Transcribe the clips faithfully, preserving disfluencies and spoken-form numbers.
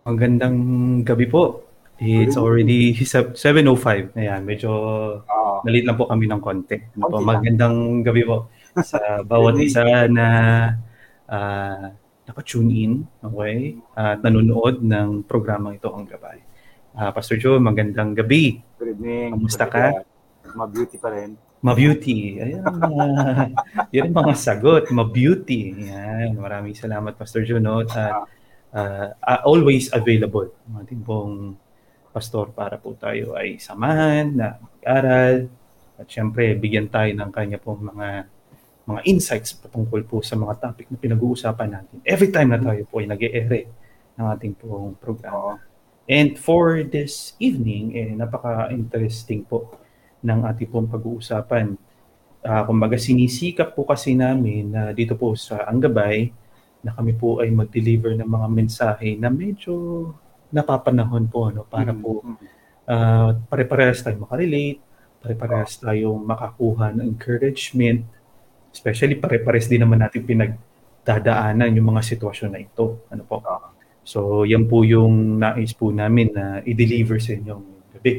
Magandang gabi po. Good It's evening. already seven oh five. Ayan, medyo Oo. na-late lang po kami ng konti. Ano po, Konti lang. magandang gabi po sa Good bawat evening. isa na ah, naka-tune in, okay? At Mm. nanonood ng programang ito, Ang Gabay. Ah, Pastor Joe, magandang gabi. Good evening, Kamusta Brother ka? Brad. Ma-beauty pa rin. Ma-beauty. Ayan ang mga, yan ang mga sagot. Ma-beauty. Yan. Maraming salamat, Pastor Joe. No? At Ah, uh, uh, always available ang ating pong pastor para po tayo ay samahan na mag-aral at syempre bigyan tayo ng kanya pong mga mga insights patungkol po sa mga topic na pinag-uusapan natin every time na tayo po ay nag-e-ere ng ating pong oo. programa. And for this evening, eh, napaka-interesting po ng ating pong pag-uusapan. Uh, kumbaga sinisikap po kasi namin na dito po sa Ang Gabay na kami po ay mag-deliver ng mga mensahe na medyo napapanahon po no para Mm, po mm. uh, pare-parehas tayong makarelate, pare-parehas tayong makakuha ng encouragement, especially pare-parehas din naman natin pinagdadaanan yung mga sitwasyon na ito. Ano po? Oo. So yan po yung nais po namin na i-deliver sa inyo ngayong gabi.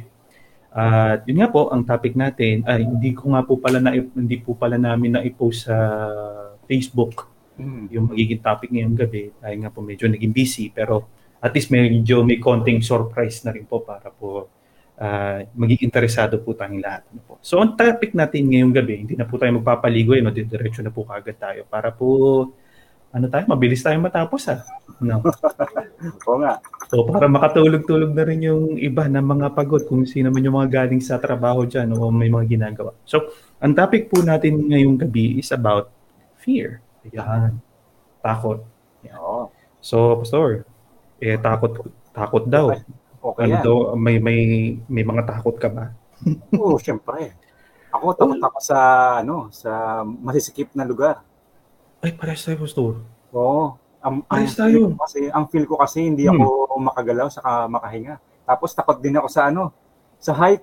At yun nga po ang topic natin ay hindi ko nga po pala na hindi po pala namin na i-post sa Facebook Mm, yung mm. magiging topic ngayong gabi dahil nga po medyo naging busy, pero at least medyo may konting surprise na rin po para po uh, maging interesado po tayong lahat. Ano po. So ang topic natin ngayong gabi, hindi na po tayo magpapaligoy, no? Diretso na po kagad tayo para po ano tayo, mabilis tayo matapos ha. No? Oo nga. So para makatulog-tulog na rin yung iba na mga pagod kung sino man yung mga galing sa trabaho dyan o may mga ginagawa. So ang topic po natin ngayong gabi is about fear. Ayan. Takot. Yan. Oo. So, Pastor, eh takot takot daw. Okay. Okay Ano yan. daw may may may mga takot ka ba? Oo, siyempre. Ako takot Oh, ako sa ano, sa masisikip na lugar. ay parehas tayo, Pastor. Oo. Ang ang Parehas feel ko tayo. kasi, ang feel ko kasi hindi Hmm. ako makagalaw saka makahinga. Tapos takot din ako sa ano, sa height.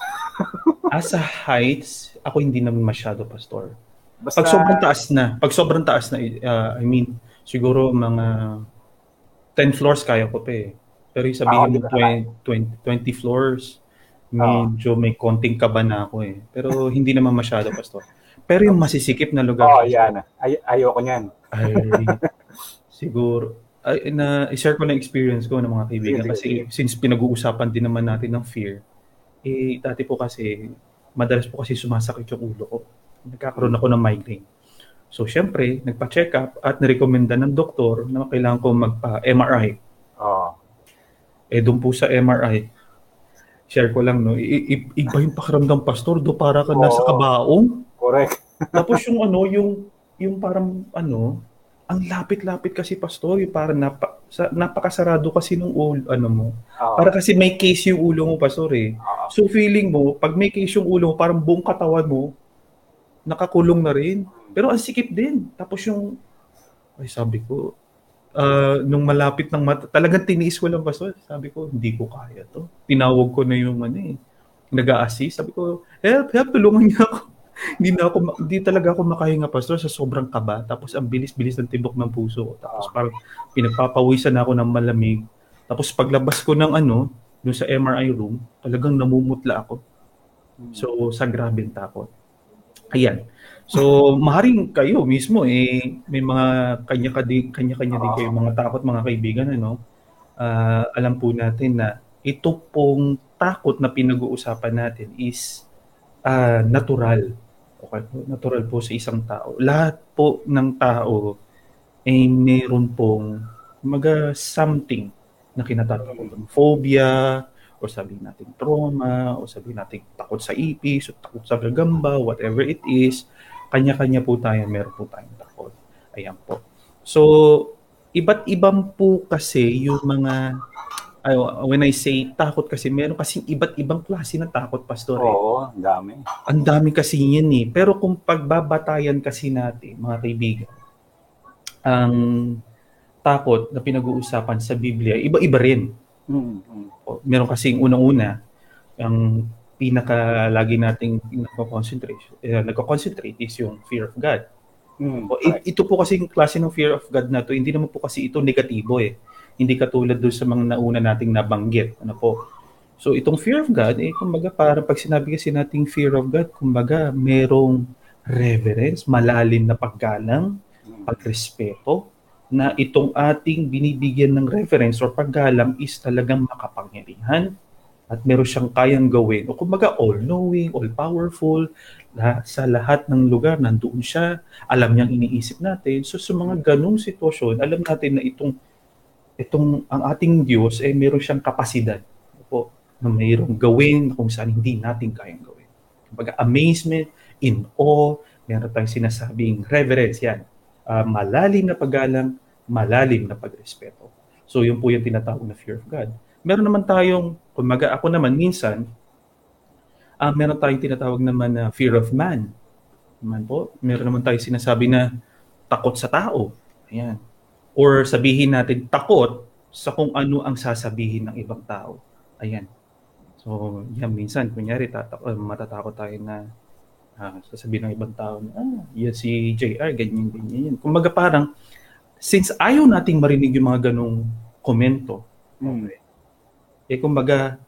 As a heights, ako hindi naman masyado, Pastor. Pag Basta sobrang taas na, pag sobrang taas na, uh, I mean, siguro mga ten floors kaya ko pa eh. Pero yung ako sabihin di mo ko na kaya. twenty, twenty, twenty floors, Oo. medyo may konting kaba na ako eh. Pero hindi naman masyado, Pastor. Pero yung masisikip na lugar, Oo, Pastor, yan. Ay, ayoko niyan. ay siguro, ay, na, i-share ko na experience ko ng mga Sige, kaibigan. sige, Kasi sige. since pinag-uusapan din naman natin ng fear, eh, dati po kasi, madalas po kasi sumasakit yung ulo ko. Nagkakaroon Mm. ako ng migraine. So, syempre, nagpa-check up at nirekomenda ng doktor na kailangan ko magpa-M R I. Oo. Eh, doon po sa M R I, share ko lang, no, i- i- iba yung pakiramdam, Pastor, do para ka nasa Oo, kabaong. correct. Tapos yung ano, yung, yung parang ano, ang lapit-lapit kasi, Pastor, yung parang napa, sa, napakasarado kasi nung ulo, ano mo. Oo. Para kasi may case yung ulo mo, Pastor, eh. Oo. So, feeling mo, pag may case yung ulo mo, parang buong katawan mo, nakakulong na rin. Pero ang sikip din. Tapos yung, ay sabi ko, uh, nung malapit ng mata, talagang tiniis ko lang, Pastor. Sabi ko, hindi ko kaya to. Tinawag ko na yung ano eh, nag-a-assist. Sabi ko, help, help, tulungan niya ako. Hindi na ako, hindi talaga ako makahinga, Pastor, sa sobrang kaba. Tapos ang bilis-bilis ng tibok ng puso ko. Tapos Oo. parang pinagpapawisan ako ng malamig. Tapos paglabas ko ng ano, dun sa M R I room, talagang namumutla ako. So, sa grabing takot. Ayan. So, maaaring kayo mismo eh may mga kanya-kanya kanya-kanya din kayo Oo. mga takot, mga kaibigan, ano. Uh, alam po natin na ito pong takot na pinag-uusapan natin is uh, natural. Okay, natural po sa isang tao. Lahat po ng tao ay mayroon pong mga something na kinatatakutan. Phobia, o sabihin natin trauma, o sabihin natin takot sa ipis, o takot sa gagamba, whatever it is, kanya-kanya po tayo, meron po tayong takot. Ayan po. So, iba't ibang po kasi yung mga, uh, when I say takot kasi, meron kasing iba't ibang klase ng takot, Pastor. Eh. Oo, ang dami. Ang dami kasi yan eh. Pero kung pagbabatayan kasi natin, mga kaibigan, ang takot na pinag-uusapan sa Biblia, iba-iba rin. Mm-hmm. Meron kasing unang-una, ang pinaka lagi nating nagko-concentrate, eh, nagko-concentrate is yung fear of God. Mm, o, ito po kasi yung klase ng fear of God na to, hindi naman po kasi ito negatibo eh. Hindi katulad doon sa mga nauna nating nabanggit. Ano po? So itong fear of God, eh, kumbaga para pag sinabi kasi nating fear of God, kumbaga merong reverence, malalim na paggalang, pagrespeto, na itong ating binibigyan ng reverence or paggalang is talagang makapangyarihan at meron siyang kayang gawin. O kumbaga all-knowing, all-powerful, na sa lahat ng lugar nandoon siya, alam niyang iniisip natin. So sa mga ganong sitwasyon, alam natin na itong itong ang ating Diyos ay eh, meron siyang kapasidad po na mayroong gawin kung saan hindi natin kayang gawin. Kumbaga amazement, in awe, meron tayong sinasabing reverence yan. Uh, malalim na paggalang, malalim na pagrespeto. So yun po yung tinatawag na fear of God. Meron naman tayong, kumbaga ako naman minsan, uh, meron tayong tinatawag naman na fear of man. Naman po, meron naman tayong sinasabi na takot sa tao. Ayan. Or sabihin natin takot sa kung ano ang sasabihin ng ibang tao. Ayan. So, yan minsan, kunyari, tatak- uh, matatakot tayo na uh, sasabihin ng ibang tao na, ah, yan si J R, ganyan, ganyan, yan. Kumbaga parang, since ayaw nating marinig yung mga ganong komento, okay, eh kumbaga,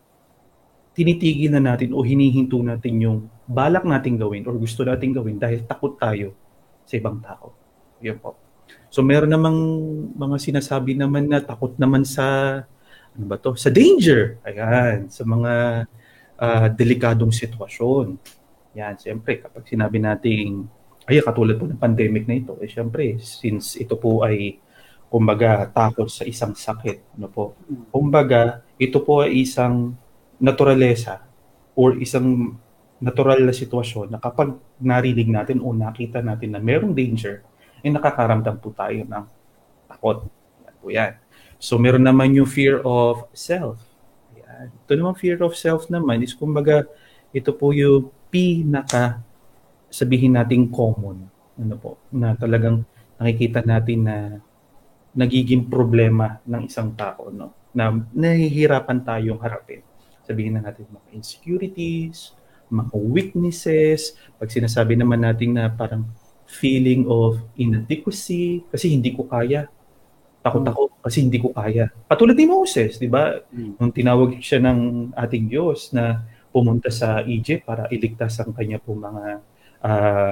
tinitigil na natin o hinihinto natin yung balak nating gawin or gusto nating gawin dahil takot tayo sa ibang tao. Yan po. So meron namang mga sinasabi naman na takot naman sa ano ba to? Sa danger. Ayan, sa mga uh, delikadong sitwasyon. Yan, siyempre kapag sinabi nating ay katulad po ng pandemic na ito, eh siyempre since ito po ay kumbaga takot sa isang sakit, ano po. Kumbaga, ito po ay isang naturalesa or isang natural na sitwasyon na kapag narinig natin o nakita natin na merong danger, ay nakakaramdam po tayo ng takot. Yan po yan. So meron naman yung fear of self. Yan. Ito naman fear of self naman is kumbaga ito po yung pinaka sabihin nating common. Ano po, na talagang nakikita natin na nagiging problema ng isang tao, no? Na nahihirapan tayong harapin. Sabihin na natin mga insecurities, mga weaknesses, pag sinasabi naman natin na parang feeling of inadequacy, kasi hindi ko kaya. Takot ako kasi hindi ko kaya. Patulad ni Moses, di ba? Mm. Nung tinawag siya ng ating Diyos na pumunta sa Egypt para iligtas ang kanya po mga uh,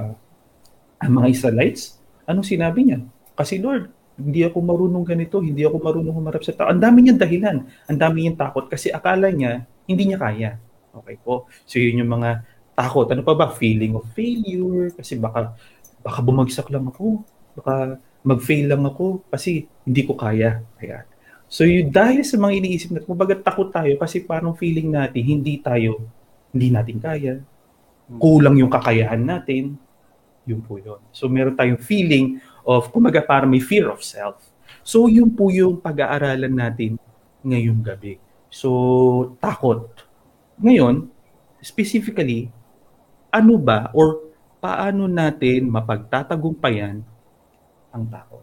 ang mga Israelites, anong sinabi niya? Kasi Lord, hindi ako marunong ganito, hindi ako marunong humarap sa tao. Ang dami niyang dahilan, ang dami niyang takot kasi akala niya hindi niya kaya. Okay po. So yun yung mga takot. Ano pa ba? Feeling of failure kasi baka baka bumagsak lang ako, baka mag-fail lang ako kasi hindi ko kaya. Kaya. So yun, dahil sa mga iniisip natin, kumbaga takot tayo kasi parang feeling natin hindi tayo, hindi natin kaya. Kulang yung kakayahan natin. Yun po yun. So meron tayong feeling of, kumbaga parang may fear of self. So yun po yung pag-aaralan natin ngayong gabi. So takot. Ngayon, specifically, ano ba or paano natin mapagtatagumpayan ang takot?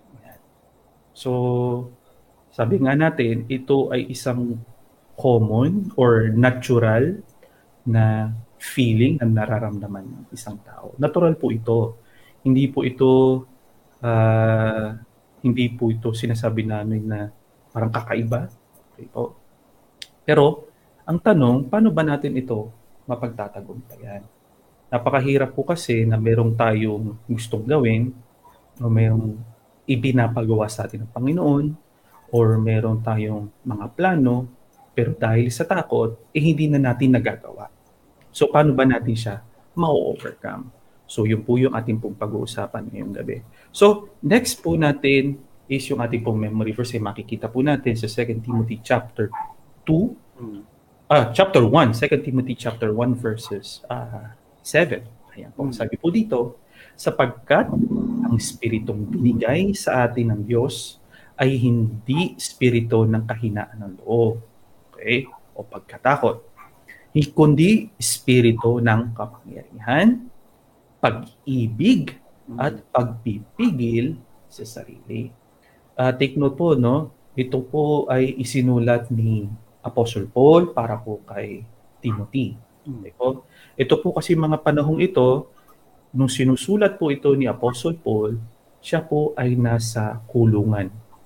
So, sabi nga natin, ito ay isang common or natural na feeling na nararamdaman ng isang tao. Natural po ito. Hindi po ito uh, hindi po ito sinasabi namin na parang kakaiba. Okay po. Pero, ang tanong, paano ba natin ito mapagtatagumpayan? Napakahirap po kasi na merong tayong gustong gawin o merong ibinapagawa sa atin ng Panginoon or meron tayong mga plano pero dahil sa takot, eh hindi na natin nagagawa. So paano ba natin siya ma-overcome? So yun po yung ating pong pag-uusapan ngayong gabi. So next po natin is yung ating pong memory verse. Eh, makikita po natin sa Second Timothy chapter two, ah, chapter one, Second Timothy chapter one verses uh, seven. Ayan po, sabi po dito, sapagkat ang espiritong binigay sa atin ng Diyos ay hindi espiritu ng kahinaan ng loob, okay, o pagkatakot, kundi espiritu ng kapangyarihan, pag-ibig, at pagpipigil sa sarili. Uh, take note po, no? Ito po ay isinulat ni Apostle Paul para po kay Timothy. Okay po? Ito po kasi mga panahong ito, nung sinusulat po ito ni Apostle Paul, siya po ay nasa kulungan. Okay.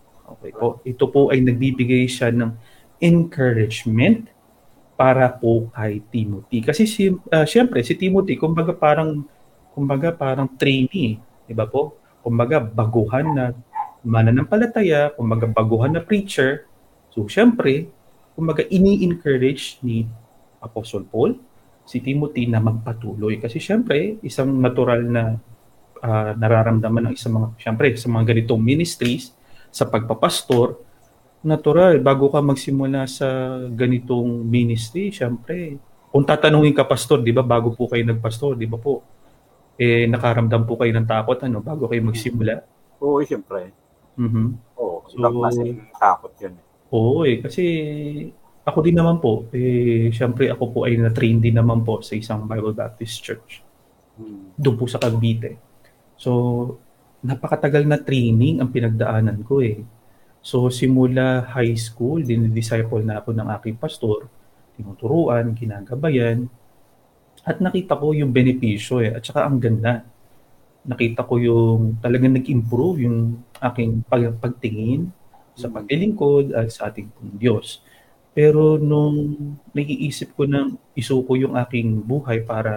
Okay po. Ito po ay nagbibigay siya ng encouragement para po kay Timothy. Kasi si, uh, siyempre, si Timothy, kumbaga parang, kumbaga parang trainee, di ba po? Kumbaga baguhan na mananampalataya, kumbaga baguhan na preacher. So, siyempre, kumbaga ini-encourage ni Apostle Paul si Timothy na magpatuloy. Kasi siyempre, isang natural na uh, nararamdaman ng isang mga, siyempre, sa mga ganitong ministries, sa pagpapastor, natural, bago ka magsimula sa ganitong ministry, siyempre, kung tatanungin ka, pastor, di ba, bago po kayo nagpastor, di ba po, eh, nakaramdam po kayo ng takot, ano, bago kayo magsimula? Oo, siyempre. Mm-hmm. Oo, so, ibang klase takot yun. Oo, eh, kasi ako din naman po, eh, siyempre ako po ay na-train din naman po sa isang Bible Baptist Church. Hmm. Doon po sa Cavite. So, napakatagal na training ang pinagdaanan ko eh. So, simula high school, dinidisciple na ako ng aking pastor, tinuturuan, ginagabayan, at nakita ko yung benepisyo eh, at saka ang ganda. Nakita ko yung talagang nag-improve yung aking pag- pagtingin sa paglilingkod at sa ating pong Diyos. Pero nung naiisip ko nang isuko yung aking buhay para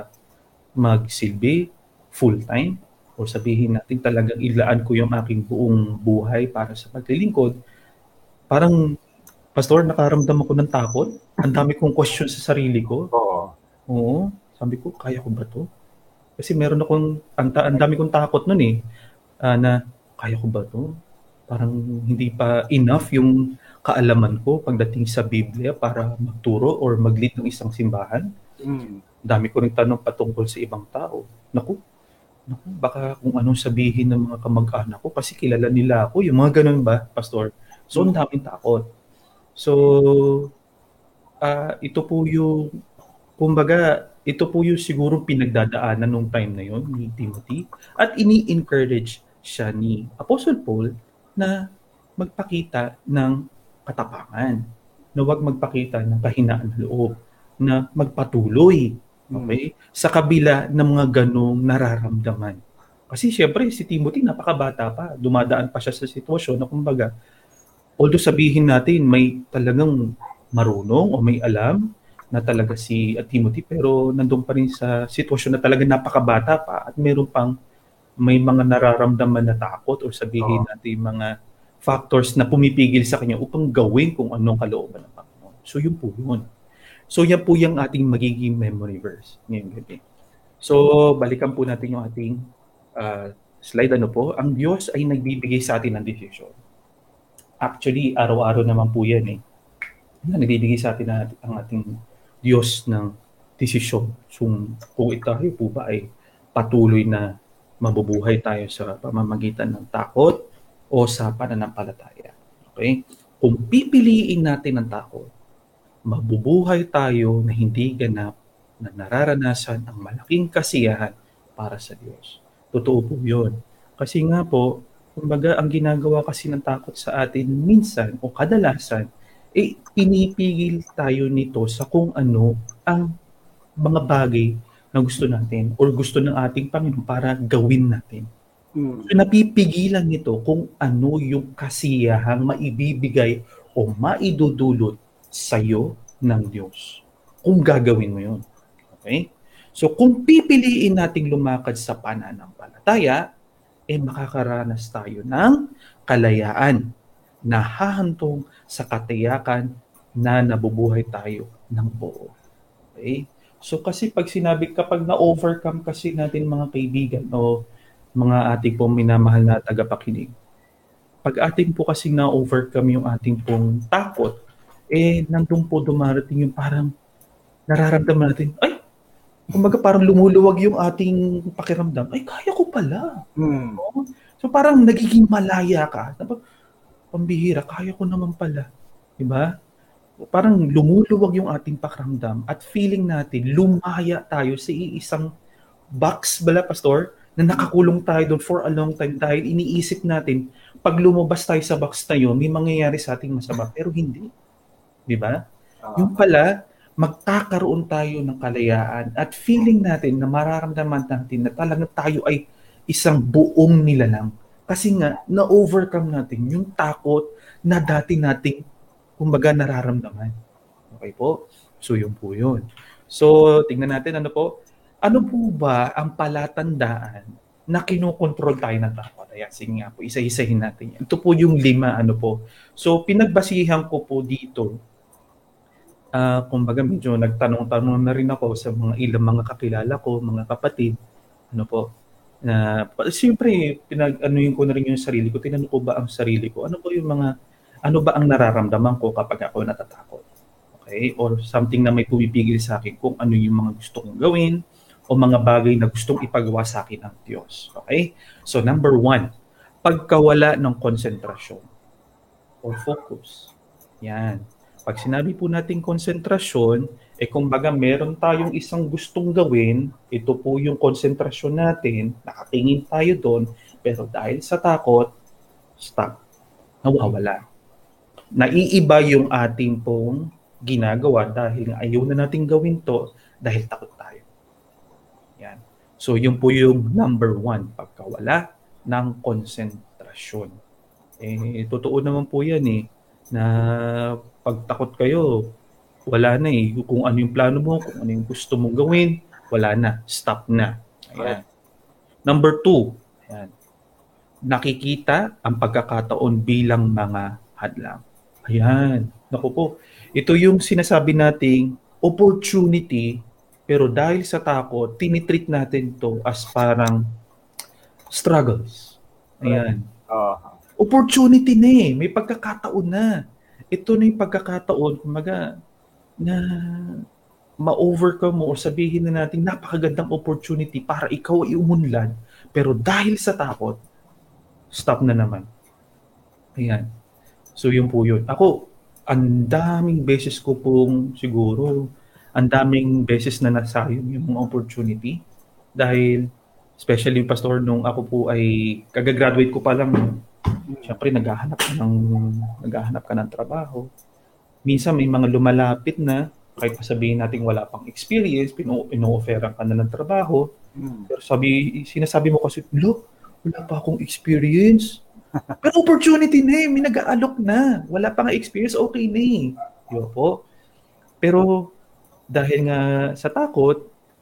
magsilbi full-time, o sabihin natin talagang ilaan ko yung aking buong buhay para sa paglilingkod, parang, pastor, nakaramdam ako ng takot. Ang dami kong question sa sarili ko. Oo. Oo. Sabi ko, kaya ko ba to? Kasi meron akong, ang, ang dami kong takot nun eh, uh, na kaya ko ba to? Parang hindi pa enough yung kaalaman ko pagdating sa Biblia para magturo or mag-lead ng isang simbahan. Mm. Dami ko rin tanong patungkol sa ibang tao. Naku, naku, baka kung anong sabihin ng mga kamag-anak ko kasi kilala nila ako. Yung mga ganun ba, pastor? So, ang daming takot. So, uh, ito po yung, kumbaga, ito po yung siguro pinagdadaanan nung time na yon ni Timothy. At ini-encourage siya ni Apostle Paul na magpakita ng katapangan, na huwag magpakita ng kahinaan ng loob, na magpatuloy, okay, hmm. sa kabila ng mga ganong nararamdaman. Kasi siyempre si Timothy napakabata pa, dumadaan pa siya sa sitwasyon na kumbaga, although sabihin natin may talagang marunong o may alam na talaga si Timothy, pero nandun pa rin sa sitwasyon na talaga napakabata pa at meron pang may mga nararamdaman na takot o sabihin oh. natin mga factors na pumipigil sa kanya upang gawin kung anong kalooban ng Panginoon. So yun po yun. So yan po yung ating magiging memory verse ngayong gabi. So balikan po natin yung ating uh, slide. Ano po? Ang Diyos ay nagbibigay sa atin ng desisyon. Actually, araw-araw naman po yan eh. Nagbibigay sa atin ang ating Diyos ng desisyon. So kung itayo po ba ay patuloy na mabubuhay tayo sa pamamagitan ng takot o sa pananampalataya. Okay? Kung pipiliin natin ang takot, mabubuhay tayo na hindi ganap na nararanasan ang malaking kasiyahan para sa Diyos. Totoo po yun. Kasi nga po, kumbaga ang ginagawa kasi ng takot sa atin minsan o kadalasan, eh pinipigil tayo nito sa kung ano ang mga bagay na gusto natin or gusto ng ating Panginoon para gawin natin. Hmm. So napipigilan nito kung ano yung kasiyahang maibibigay o maidudulot sa iyo ng Diyos. Kung gagawin mo yun. Okay? So kung pipiliin nating lumakad sa pananampalataya, eh makakaranas tayo ng kalayaan na hahantong sa katiyakan na nabubuhay tayo ng buo. Okay? So kasi pag sinabi, kapag na-overcome kasi natin mga kaibigan o mga ating pong minamahal na tagapakinig, pag ating po kasi na-overcome yung ating pong takot, eh nandun po dumarating yung parang nararamdaman natin, ay, kumbaga parang lumuluwag yung ating pakiramdam, ay kaya ko pala. Hmm. So parang nagiging malaya ka, pambihira, kaya ko naman pala. Diba? Parang lumuluwag yung ating pakiramdam at feeling natin lumaya tayo sa isang box bala, pastor, na nakakulong tayo doon for a long time dahil iniisip natin pag lumabas tayo sa box na yun, may mangyayari sa ating masama, pero hindi. Di ba? Uh-huh. Yung pala, magkakaroon tayo ng kalayaan at feeling natin na mararamdaman natin na talagang tayo ay isang buong nilalang Kasi nga, na-overcome natin yung takot na dati nating, kumbaga, nararamdaman. Okay po? So, yun po yun. So, tingnan natin, ano po? Ano po ba ang palatandaan na kinokontrol tayo ng takot? Ayan, sige nga po, isa-isahin natin yan. Ito po yung lima, ano po. So, pinagbasihan ko po dito, uh, kumbaga, medyo nagtanong-tanong na rin ako sa mga ilang mga kakilala ko, mga kapatid, ano po, na uh, siyempre pinag-anuhin ko na rin yung sarili ko, tinanong ko ba ang sarili ko, ano po yung mga, ano ba ang nararamdaman ko kapag ako natatakot? Okay? Or something na may pumipigil sa akin kung ano yung mga gusto kong gawin o mga bagay na gustong ipagawa sa akin ng Diyos. Okay? So number one, pagkawala ng konsentrasyon or focus. Yan. Pag sinabi po natin konsentrasyon, eh kumbaga meron tayong isang gustong gawin, ito po yung konsentrasyon natin, nakatingin tayo doon, pero dahil sa takot, stop, nawawala. Naiiba yung ating pong ginagawa dahil nga ayaw na nating gawin to dahil takot tayo. Yan. So yun po yung number one, pagkawala ng konsentrasyon. Eh, totoo naman po yan eh, na pag takot kayo, wala na eh. Kung ano yung plano mo, kung ano yung gusto mong gawin, wala na. Stop na. Ayan. Number two, ayan. Nakikita ang pagkakataon bilang mga hadlang. Ayan. Naku po. Ito yung sinasabi nating opportunity, pero dahil sa takot, tinitreat natin to as parang struggles. Ayan. Uh-huh. Opportunity na eh. May pagkakataon na. Ito na yung pagkakataon, kumaga, na ma-overcome mo o sabihin na natin napakagandang opportunity para ikaw ay umunlad, pero dahil sa takot, stop na naman. Ayan. So yun po yun. Ako, ang daming beses ko pong siguro, ang daming beses na nasayang yung mga opportunity dahil especially pastor nung ako po ay kagagraduate ko pa lang, siyempre naghahanap ka ng naghahanap ka ng trabaho. Minsan may mga lumalapit na kahit sabihin natin wala pang experience, pino-offeran ka na ng trabaho. Mm. Pero sabi sinasabi mo kasi, "Look, wala pa akong experience." Pero opportunity na eh, may nag-aalok na. Wala pa nga experience, okay na eh. Yo po. Pero dahil nga sa takot,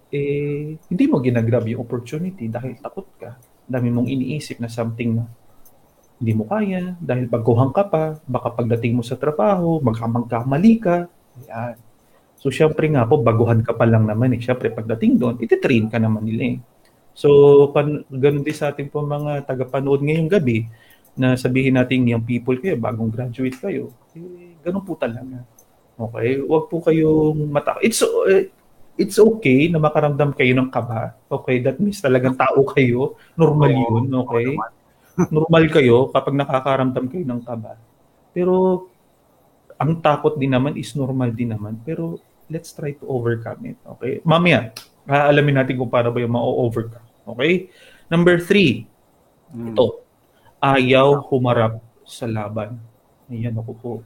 eh hindi mo ginagrab yung opportunity dahil takot ka. Dami mong iniisip na something na hindi mo kaya, dahil baguhan ka pa, baka pagdating mo sa trabaho, magkamali ka. Ayan. So, syempre nga po, baguhan ka pa lang naman eh. Syempre, pagdating doon, ititrain ka naman nila eh. So, pan- ganun din sa ating po mga tagapanood ngayong gabi, na sabihin natin yung people kayo, bagong graduate kayo, eh, ganun po talaga. Okay? Huwag po kayong mata... It's, uh, it's okay na makaramdam kayo ng kaba. Okay? That means talagang tao kayo. Normal yun. Okay? Normal kayo kapag nakakaramdam kayo ng kaba. Pero ang takot din naman is normal din naman. Pero let's try to overcome it. Okay? Mamaya, aalamin natin kung paano ba yung ma-overcome. Okay? Number three, hmm. ito. Ayaw humarap sa laban. Ayan ako po.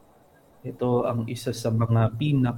Ito ang isa sa mga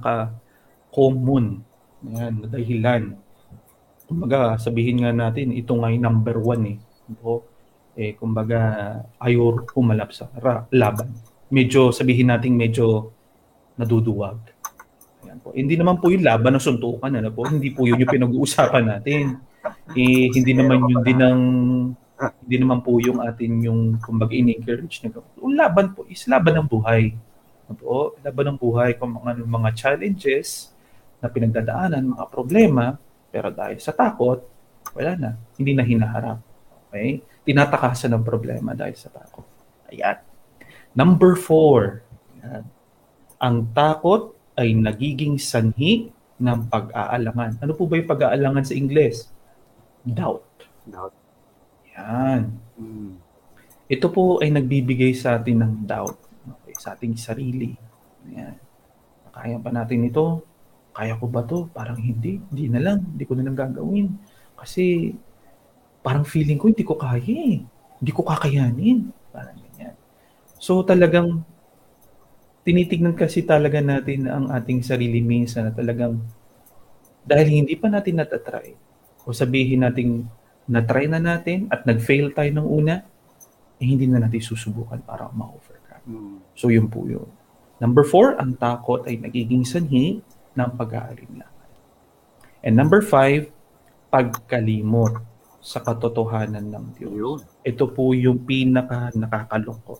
pinaka-common ayan, na dahilan. Kumbaga, sabihin nga natin, ito nga yung number one eh. Ito, eh, kumbaga, ayaw humalap sa ra- laban. Medyo, sabihin natin, medyo naduduwag. Ayan po. Hindi naman po yung laban ng suntukan, ano po? Hindi po yun yung pinag-uusapan natin. Eh, hindi naman yun din ang, hindi naman po yung atin yung, kumbaga, in-encourage na gawin. Yung laban po is laban ng buhay. Ano po? Laban ng buhay kung mga, mga challenges na pinagdadaanan, mga problema, pero dahil sa takot, wala na. Hindi na hinaharap. Okay? Tinatakasan ng problema dahil sa takot. Ayan. Number four. Ayan. Ang takot ay nagiging sanhi ng pag-aalangan. Ano po ba yung pag-aalangan sa Ingles? Doubt. Doubt. Ayan. Mm. Ito po ay nagbibigay sa atin ng doubt. Okay, sa ating sarili. Ayan. Kaya pa natin ito? Kaya ko ba to? Parang hindi. Hindi na lang. Hindi ko na lang gagawin. Kasi parang feeling ko hindi ko kaya eh. Hindi ko kakayanin. Parang ganyan. So talagang tinitignan kasi talaga natin ang ating sarili minsan na talagang dahil hindi pa natin natatry o sabihin natin natry na natin at nag-fail tayo ng una, eh, hindi na natin susubukan para ma-overcome. Mm. So yun po yun. Number four, ang takot ay nagiging sanhi ng pag-aalinlangan. And number five, pagkalimot sa katotohanan ng Diyos. Yun. Ito po yung pinaka nakakalungkot.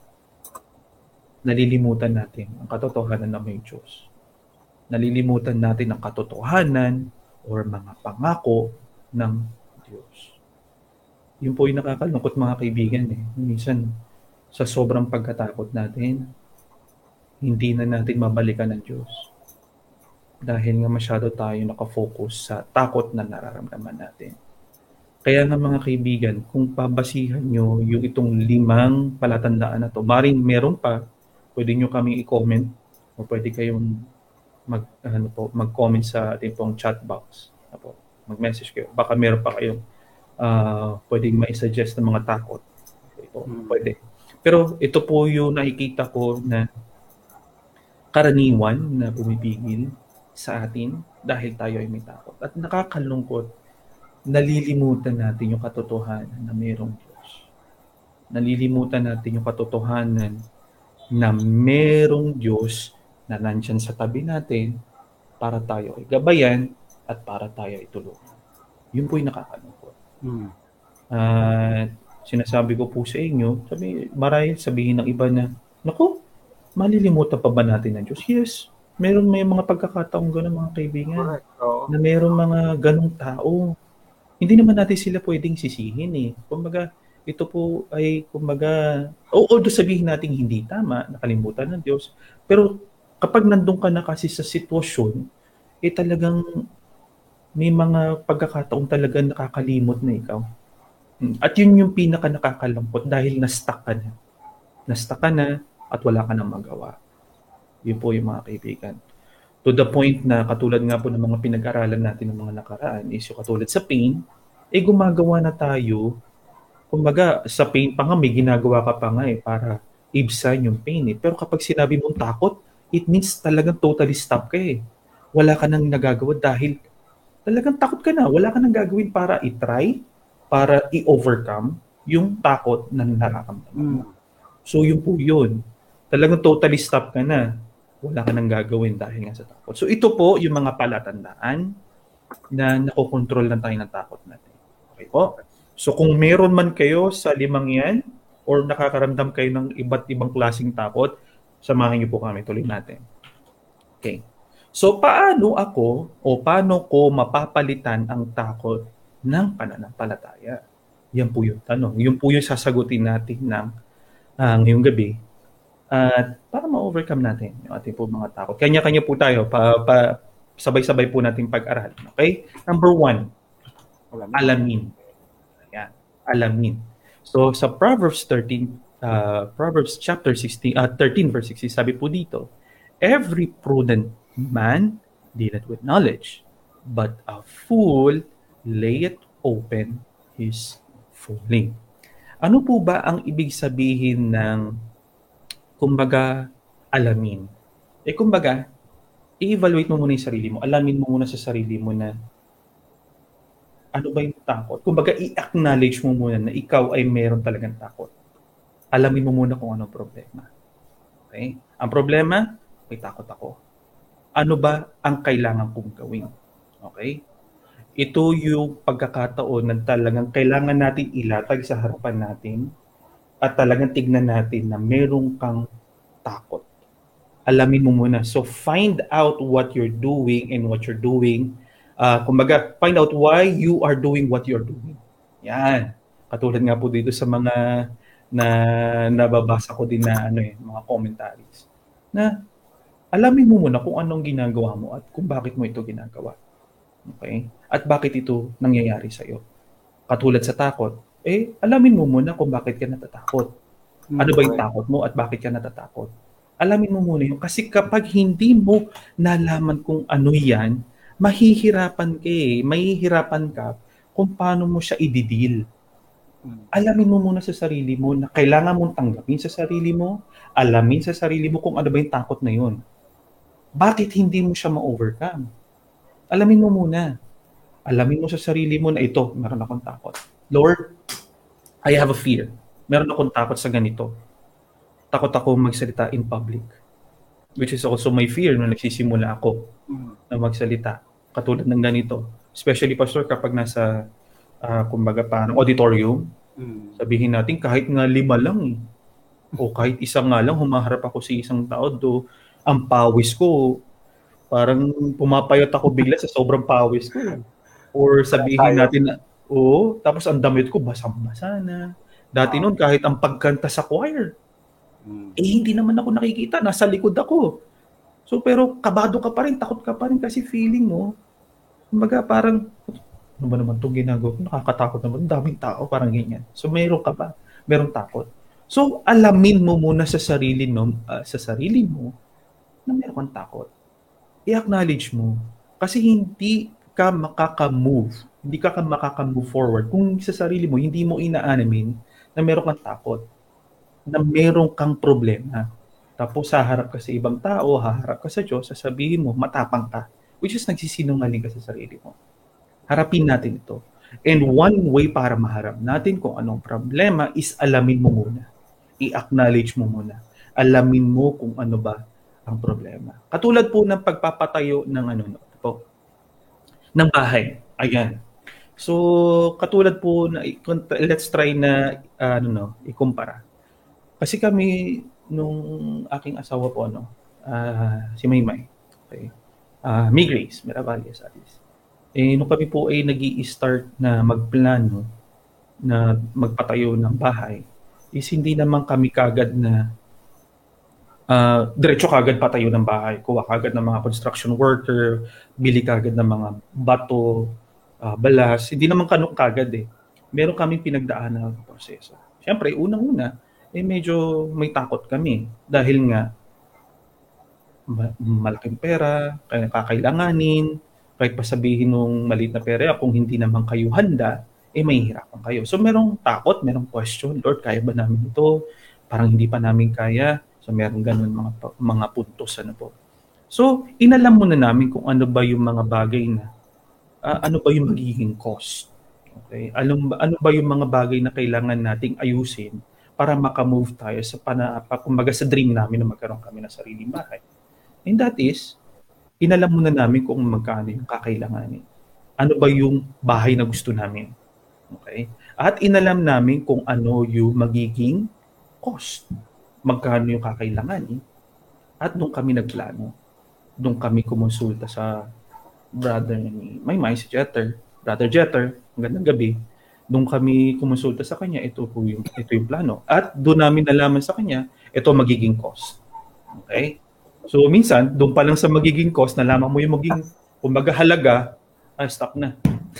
Nalilimutan natin ang katotohanan na may Diyos. Nalilimutan natin ang katotohanan or mga pangako ng Diyos. Yun po yung nakakalungkot mga kaibigan eh. Minsan, sa sobrang pagkatakot natin, hindi na natin mabalikan ng Diyos. Dahil nga masyado tayo nakafocus sa takot na nararamdaman natin. Kaya nga mga kaibigan, kung pabasihan nyo yung itong limang palatandaan na to, maring meron pa, pwede nyo kaming i-comment o pwede kayong mag, ano po, mag-comment sa ating pong chat box. Apo, mag-message kayo. Baka meron pa kayong uh, pwedeng mai-suggest ng mga takot. Ito, Hmm. pwede. Pero ito po yung nakikita ko na karaniwan na pumipigil sa atin dahil tayo ay may takot. At nakakalungkot, nalilimutan natin yung katotohanan na mayroong Diyos. Nalilimutan natin yung katotohanan na mayroong Diyos na nandyan sa tabi natin para tayo ay gabayan at para tayo ay tulungan. Yun po yung nakakalungkot. Mm. At sinasabi ko po sa inyo, sabi, marahil sabihin ng iba na, naku, malilimutan pa ba natin ng Diyos? Yes, meron may mga pagkakataong gano'n mga kaibigan. Correct. Oo. Na meron mga ganong tao. Hindi naman natin sila pwedeng sisihin eh. Kumbaga, ito po ay, kumbaga, o although sabihin natin hindi tama, nakalimutan ng Diyos, pero kapag nandun ka na kasi sa sitwasyon, eh talagang may mga pagkakataong talagang nakakalimot na ikaw. At yun yung pinaka nakakalungkot dahil na-stuck ka na. Na-stuck ka na at wala ka nang magawa. Yun po yung mga kaibigan. To the point na katulad nga po ng mga pinag-aralan natin ng mga nakaraan is yung katulad sa pain, eh gumagawa na tayo, kumbaga sa pain pa nga may ginagawa ka pa nga eh para ibsan yung pain eh. Pero kapag sinabi mong takot, it means talagang totally stop ka eh. Wala ka nang nagagawa dahil talagang takot ka na. Wala ka nang gagawin para i-try, para i-overcome yung takot na nararamdaman mo. Mm. So yun po yun. Talagang totally stop ka na. Wala ka nang gagawin dahil nga sa takot. So ito po yung mga palatandaan na nakokontrol lang tayo ng takot natin. Okay po? So kung meron man kayo sa limang yan or nakakaramdam kayo ng iba't ibang klaseng takot, samahan niyo po kami. Tuloy natin. Okay. So paano ako o paano ko mapapalitan ang takot ng pananampalataya? Yan po yung tanong. Yun po yung sasagutin natin ng uh, ngayong gabi. At uh, para ma-overcome natin yung ating po mga takot. Kanya-kanya po tayo. Pa, pa, sabay-sabay po natin pag-aral. Okay? Number one, Alamin. alamin. Ayan. Alamin. So sa Proverbs thirteen, uh, Proverbs chapter sixteen, uh, thirteen verse sixteen, sabi po dito, every prudent man dealeth with knowledge, but a fool layeth open his folly. Ano po ba ang ibig sabihin ng kumbaga alamin? Eh kumbaga, i-evaluate mo muna yung sarili mo. Alamin mo muna sa sarili mo na ano ba yung takot. Kumbaga, i-acknowledge mo muna na ikaw ay meron talagang takot. Alamin mo muna kung anong problema. Okay? Ang problema, may takot ako. Ano ba ang kailangan kong gawin? Okay? Ito yung pagkakataon na talagang kailangan natin ilatag sa harapan natin at talagang tignan natin na meron kang takot. Alamin mo muna. So, find out what you're doing and what you're doing. Uh, kumbaga, find out why you are doing what you're doing. Yan. Katulad nga po dito sa mga na nababasa ko din na ano eh, mga commentaries. Na alamin mo muna kung anong ginagawa mo at kung bakit mo ito ginagawa. Okay? At bakit ito nangyayari sa iyo. Katulad sa takot, eh alamin mo muna kung bakit ka natatakot. Ano ba yung takot mo at bakit ka natatakot? Alamin mo muna yun. Kasi kapag hindi mo nalaman kung ano yan, mahihirapan ka eh. Mahihirapan ka kung paano mo siya i-deal. Alamin mo muna sa sarili mo na kailangan mong tanggapin sa sarili mo, alamin sa sarili mo kung ano ba yung takot na yun. Bakit hindi mo siya ma-overcome? Alamin mo muna. Alamin mo sa sarili mo na ito, meron akong takot. Lord, I have a fear. meron akong takot sa ganito. Takot ako magsalita in public. Which is also my fear nung nagsisimula ako na magsalita. Katulad ng ganito. Especially, Pastor, kapag nasa, uh, kumbaga, parang auditorium, mm. sabihin natin, kahit nga lima lang, eh. O kahit isa nga lang, humaharap ako sa isang tao, do, ang pawis ko, parang pumapayat ako bigla sa sobrang pawis ko. Or sabihin natin na, oo, tapos ang damit ko, basang-basa na. Dati noon, kahit ang pagkanta sa choir, Hmm. eh hindi naman ako nakikita, nasa likod ako. So pero kabado ka pa rin, takot ka pa rin kasi feeling mo, kumbaga parang, ano ba naman itong ginagawa? Nakakatakot naman, daming tao, parang ganyan. So meron ka pa, meron takot. So alamin mo muna sa sarili mo, uh, sa sarili mo, na meron kang takot. I-acknowledge mo. Kasi hindi ka makaka-move, hindi ka ka makaka-move forward kung sa sarili mo, hindi mo inaanamin na meron kang takot, na meron kang problema. Tapos haharap ka sa ibang tao, haharap ka sa Diyos, sasabihin mo, matapang ka. Which is nagsisinungaling ka sa sarili mo. Harapin natin ito. And one way para maharap natin kung anong problema is alamin mo muna. I-acknowledge mo muna. Alamin mo kung ano ba ang problema. Katulad po ng pagpapatayo ng ano po, ng bahay. Ayan. So, katulad po na let's try na uh, ano no, ikumpara. Kasi kami, nung aking asawa po, no, uh, si Maymay, okay, uh, May Grace, Miravalles, Alice. Eh, nung kami po ay nag-i-start na magplano na magpatayo ng bahay, is hindi naman kami kagad na uh, diretso kagad patayo ng bahay. Kuha kagad ng mga construction worker, bili kagad ng mga bato, uh, balas. Hindi naman kanok kagad eh. Meron kaming pinagdaanan ng proseso. Siyempre, unang-una, eh medyo may takot kami dahil nga malaking pera, kaya kakailanganin, kahit pa sabihin nung maliit na pera, kung hindi naman kayo handa, eh mahihirapan kayo. So merong takot, merong question, Lord, kaya ba namin ito? Parang hindi pa namin kaya. So merong ganun mga, mga puntos. Ano po. So inalam muna namin kung ano ba yung mga bagay na, uh, ano ba yung magiging cost. Okay? Ano, ano ba yung mga bagay na kailangan nating ayusin para makamove tayo sa panapa, kumbaga sa dream namin na magkaroon kami ng sariling bahay. And that is, inalam muna namin kung magkano yung kakailanganin. Ano ba yung bahay na gusto namin? Okay? At inalam namin kung ano yung magiging cost. Magkano yung kakailanganin. At doon kami nagplano. Doon kami kumonsulta sa brother ni Maymay, si Jeter. Brother Jeter, magandang gabi. Doon kami kumonsulta sa kanya, ito po yung, ito yung plano. At doon namin nalaman sa kanya, ito magiging cost. Okay? So, minsan, doon pa lang sa magiging cost, nalaman mo yung magiging, kumbaga halaga, ah, stop na.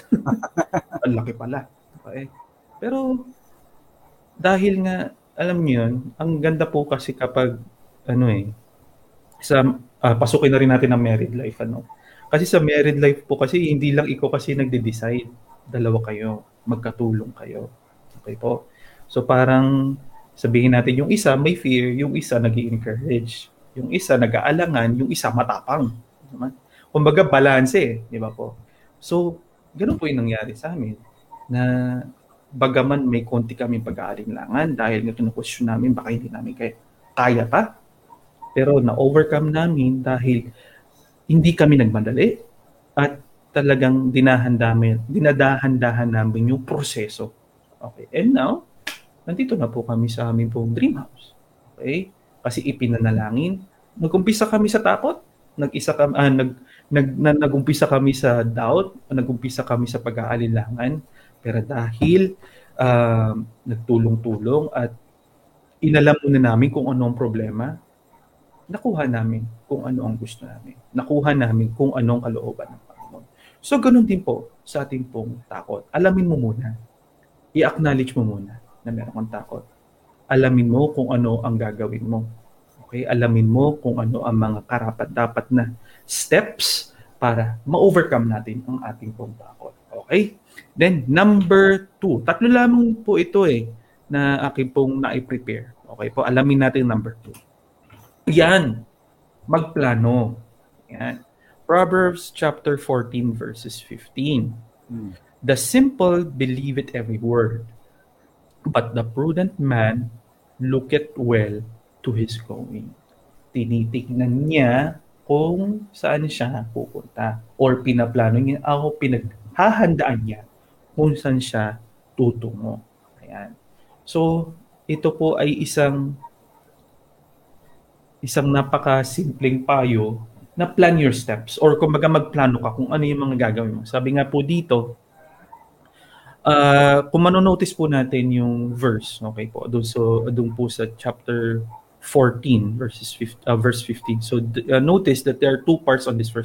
Ang laki pala. Okay? Pero, dahil nga, alam niyo yun, ang ganda po kasi kapag, ano eh, sa, uh, pasukin na rin natin ang married life, ano. Kasi sa married life po kasi, hindi lang ikaw kasi nagde-decide. Dalawa kayo. Magkatulong kayo. Okay po? So parang sabihin natin yung isa may fear, yung isa nag-i-encourage. Yung isa nag-aalangan, yung isa matapang. Kumbaga balance eh, di ba po? So, ganoon po yung nangyari sa amin na bagaman may konti kaming pag-aalinlangan dahil nito na question namin baka hindi namin kaya, kaya pa. Pero na-overcome namin dahil hindi kami nagmadali at talagang dinahandamin, dinadahan-dahan namin yung proseso. Okay. And now, nandito na po kami sa aming pong dream house. Okay? Kasi ipinanalangin. Nag-umpisa kami sa takot. Nag-isa kami, ah, nag, nag, nag, nag-umpisa kami sa doubt. Nag-umpisa kami sa pag-aalilangan. Pero dahil uh, nagtulong-tulong at inalam muna namin kung ano ang problema, nakuha namin kung ano ang gusto namin. Nakuha namin kung anong kalooban ng Panginoon. So, ganun din po sa ating pong takot. Alamin mo muna. I-acknowledge mo muna na meron kang takot. Alamin mo kung ano ang gagawin mo. Okay? Alamin mo kung ano ang mga karapat-dapat na steps para ma-overcome natin ang ating pong takot. Okay? Then, number two. Tatlo lamang po ito eh na aking pong na-prepare. Okay po? Alamin natin number two. Yan. Magplano. Yan. Proverbs chapter fourteen verses fifteen. Hmm. The simple believe it every word. But the prudent man looketh well to his going. Tinitignan niya kung saan siya pupunta or pinaplano niya o pinaghahandaan niya kung saan siya tutungo. Ayan. So, ito po ay isang isang napakasimpleng payo na plan your steps or kumbaga magplano ka kung ano yung mga gagawin mo. Sabi nga po dito, uh, kung manonotice po natin yung verse, okay po, doon, so, doon po sa chapter fourteen, verses fifteen, uh, verse fifteen. So uh, notice that there are two parts on this verse.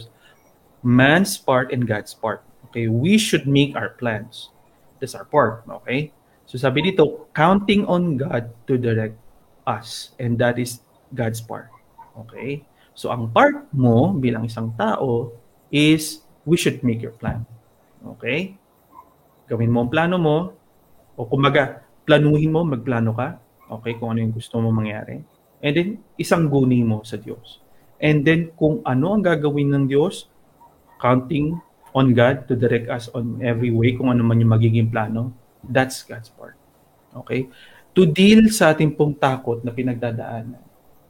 Man's part and God's part. Okay, we should make our plans. That's our part, okay? So sabi dito, counting on God to direct us, and that is God's part. Okay? So ang part mo bilang isang tao is we should make your plan. Okay? Gawin mo ang plano mo, o kumbaga, planuhin mo, magplano ka, okay, kung ano yung gusto mo mangyari. And then, isang guni mo sa Diyos. And then, kung ano ang gagawin ng Diyos, counting on God to direct us on every way, kung ano man yung magiging plano, that's God's part. Okay? To deal sa ating pong takot na pinagdadaanan,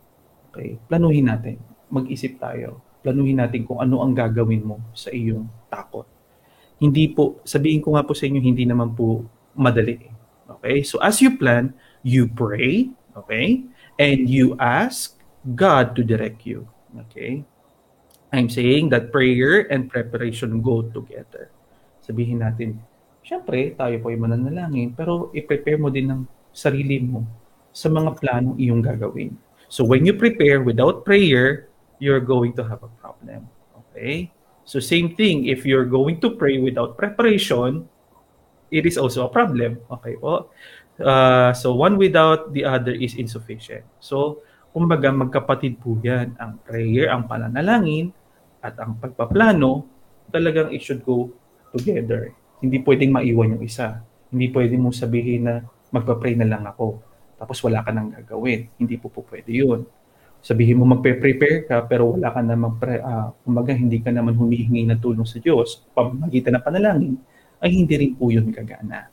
okay, planuhin natin. Mag-isip tayo. Planuhin natin kung ano ang gagawin mo sa iyong takot. Hindi po, sabihin ko nga po sa inyo, hindi naman po madali. Okay? So, as you plan, you pray, okay? And you ask God to direct you. Okay? I'm saying that prayer and preparation go together. Sabihin natin, syempre, tayo po ay mananalangin, pero i-prepare mo din ng sarili mo sa mga planong iyong gagawin. So when you prepare without prayer, you're going to have a problem. Okay? So same thing, if you're going to pray without preparation, it is also a problem. Okay po? Uh, so one without the other is insufficient. So, kumbaga magkapatid po yan. Ang prayer, ang pananalangin, at ang pagpaplano, talagang it should go together. Hindi pwedeng maiwan yung isa. Hindi pwedeng mo sabihin na magpa-pray na lang ako, tapos wala ka nang gagawin. Hindi po po pwede yun. Sabihin mo magpe-prepare ka, pero wala ka namang, pre- uh, kumbaga hindi ka naman humihingi ng tulong sa Diyos, pamamagitan ng panalangin, ay hindi rin po yun gagana.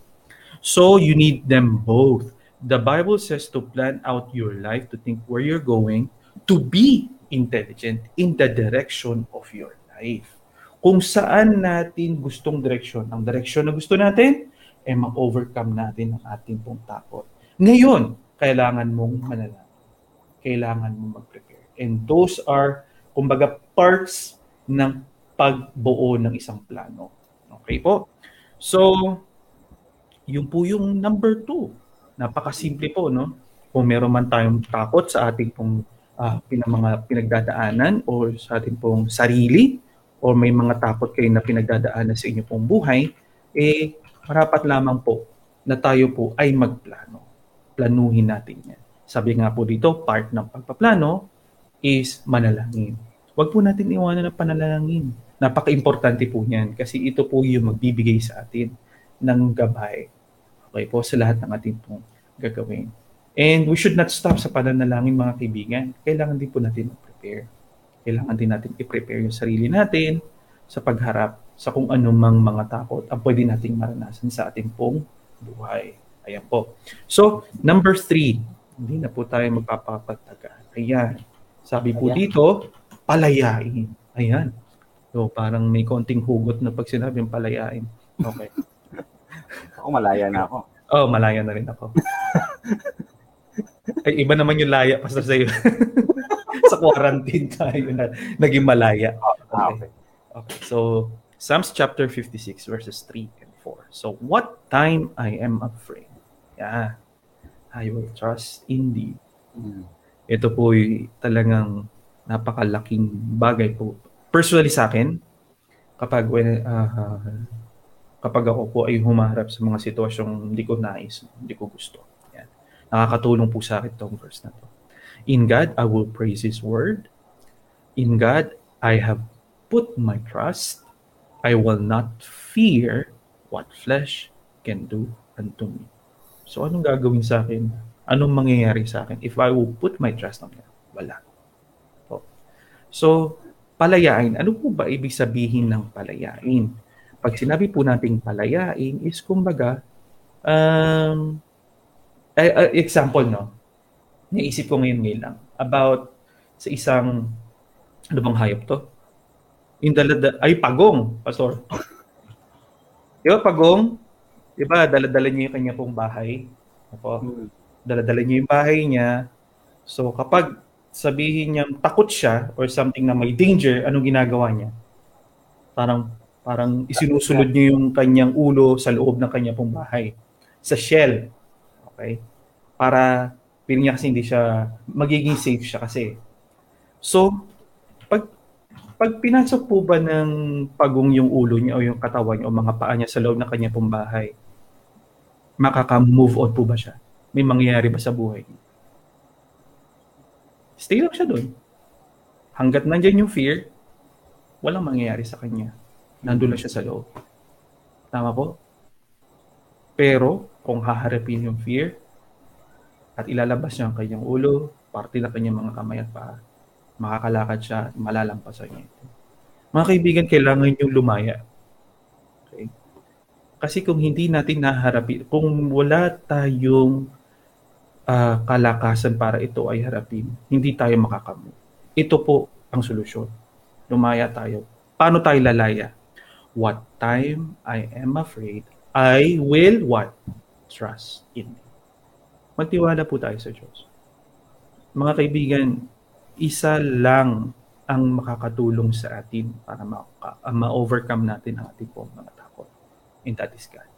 So you need them both. The Bible says to plan out your life, to think where you're going, to be intelligent in the direction of your life. Kung saan natin gustong direksyon, ang direksyon na gusto natin, ay ma-overcome natin ang ating pong takot. Ngayon, kailangan mong manalangin. Kailangan mong mag-prepare. And those are, kumbaga, parts ng pagbuo ng isang plano. Okay po? So, yung po yung number two. Napakasimple po, no? Kung meron man tayong takot sa ating pong uh, pina, mga pinagdadaanan o sa ating pong sarili o may mga takot kayo na pinagdadaanan sa inyo pong buhay, eh, marapat lamang po na tayo po ay magplano. Planuhin natin yan. Sabi nga po dito, part ng pagpaplano is manalangin. Huwag po natin iwanan ng panalangin. Napaka-importante po yan kasi ito po yung magbibigay sa atin ng gabay. Okay po, sa lahat ng ating pong gagawin. And we should not stop sa pananalangin, mga kaibigan. Kailangan din po natin mag-prepare. Kailangan din natin i-prepare yung sarili natin sa pagharap sa kung anumang mga takot ang pwede nating maranasan sa ating pong buhay. Ayan po. So, number three, hindi na po tayo magpapapatagal. Ayan. Sabi po Ayan. dito, palayain. Ayan. So, parang may konting hugot na pag sinabing palayain. Okay. Ako malaya na ako. Oh, malaya na rin ako. Ay, iba naman yung laya pa sa sa'yo. Sa quarantine tayo na naging malaya. Okay. Okay. So, Psalms chapter fifty-six, verses three and four. So, what time I am afraid, yeah, I will trust in thee. Mm. Ito po ay talagang napakalaking bagay po. Personally sa akin, kapag when, uh, kapag ako po ay humaharap sa mga sitwasyong hindi ko nais, hindi ko gusto. Yan. Nakakatulong po sa akin itong verse na to. In God, I will praise His word. In God, I have put my trust. I will not fear what flesh can do unto me. So, anong gagawin sa akin? Anong mangyayari sa akin if I will put my trust on God? Wala. So, palayain. Ano po ba ibig sabihin ng palayain? Pag sinabi po nating palayain is kumbaga, um, Eh, ah, example, no? Naisip ko ngayon ngayon lang about sa isang ano bang hayop 'to? Yung dalada ay pagong, pastor. 'Di ba pagong? 'Di ba dala-dala niya yung kanya pong bahay? Opo. Mm. Dala-dala niya yung bahay niya. So kapag sabihin niyang takot siya or something na may danger, anong ginagawa niya? Parang parang isinusulod niya yung kanyang ulo sa loob ng kanya pong bahay, sa shell. Okay? Para feeling niya kasi hindi siya magiging safe siya kasi. So, pag pag pinasok po ba ng pagong yung ulo niya o yung katawan niya o mga paa niya sa loob ng kanya pong bahay, makaka-move on po ba siya? May mangyayari ba sa buhay niya? Stay lang siya doon. Hanggat nandyan yung fear, walang mangyayari sa kanya. Nandun lang siya sa loob. Tama po? Pero, kung haharapin yung fear, at ilalabas niya ang kanyang ulo, parte na kanyang mga kamay at paa, makakalakad siya, malalampasan niya ito. Mga kaibigan, kailangan niyong lumaya. Okay? Kasi kung hindi natin naharapin, kung wala tayong uh, kalakasan para ito ay harapin, hindi tayo makakamove. Ito po ang solusyon. Lumaya tayo. Paano tayo lalaya? What time I am afraid, I will what? Trust in me. Magtiwala po tayo sa Diyos. Mga kaibigan, isa lang ang makakatulong sa atin para ma- ma-overcome natin ang ating pong mga takot. And that is God.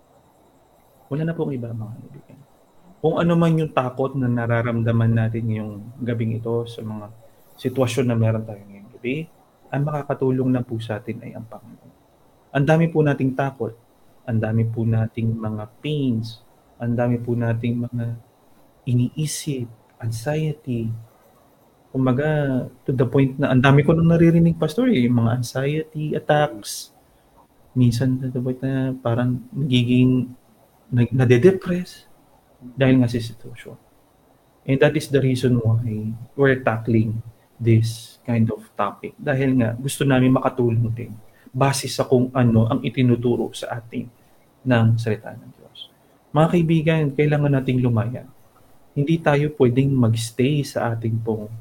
Wala na pong iba, mga kaibigan. Kung ano man yung takot na nararamdaman natin ngayong gabing ito sa mga sitwasyon na meron tayo ngayong gabi, ang makakatulong na po sa atin ay ang Panginoon. Ang dami po nating takot, ang dami po nating mga pains, ang dami po nating mga iniisip, anxiety. Kumbaga, to the point na, ang dami ko nung naririnig, Pastor, eh, yung mga anxiety attacks. Minsan, to the point na parang nagiging, nade-depress dahil nga sa sitwasyon. And that is the reason why we're tackling this kind of topic. Dahil nga, gusto namin makatulong din base sa kung ano ang itinuturo sa atin ng salita ng Diyos. Mga kaibigan, kailangan nating lumaya. Hindi tayo pwedeng magstay sa ating pong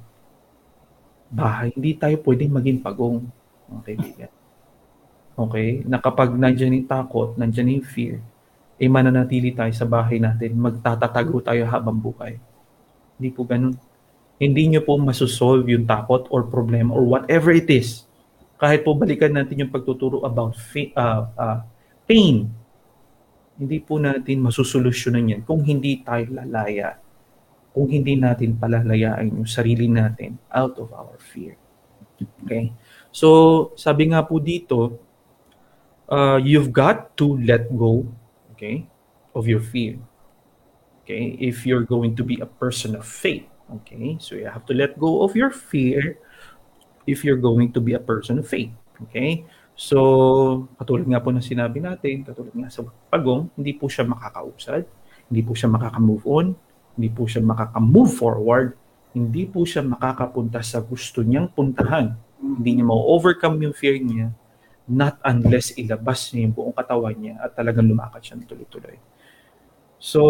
bahay. Hindi tayo pwedeng maging pagong, mga kaibigan. Okay? Na kapag nandiyan yung takot, nandiyan yung fear, eh mananatili tayo sa bahay natin, magtatatago tayo habang buhay. Hindi po ganun. Hindi nyo po masusolve yung takot or problema or whatever it is. Kahit po balikan natin yung pagtuturo about fi- uh, uh, pain, hindi po natin masusolusyonan yan kung hindi tayo lalaya, kung hindi natin palalayain yung sarili natin out of our fear. Okay? So, sabi nga po dito, uh, you've got to let go, okay, of your fear. Okay? If you're going to be a person of faith. Okay? So, you have to let go of your fear if you're going to be a person of faith. Okay? So, katulad nga po ng sinabi natin, katulad nga sa pagong, hindi po siya makakausad, hindi po siya makaka-move on, hindi po siya makaka-move forward, hindi po siya makakapunta sa gusto niyang puntahan. Hindi niya ma-overcome yung fear niya, not unless ilabas niya yung buong katawan niya at talagang lumakad siya tuloy-tuloy. So,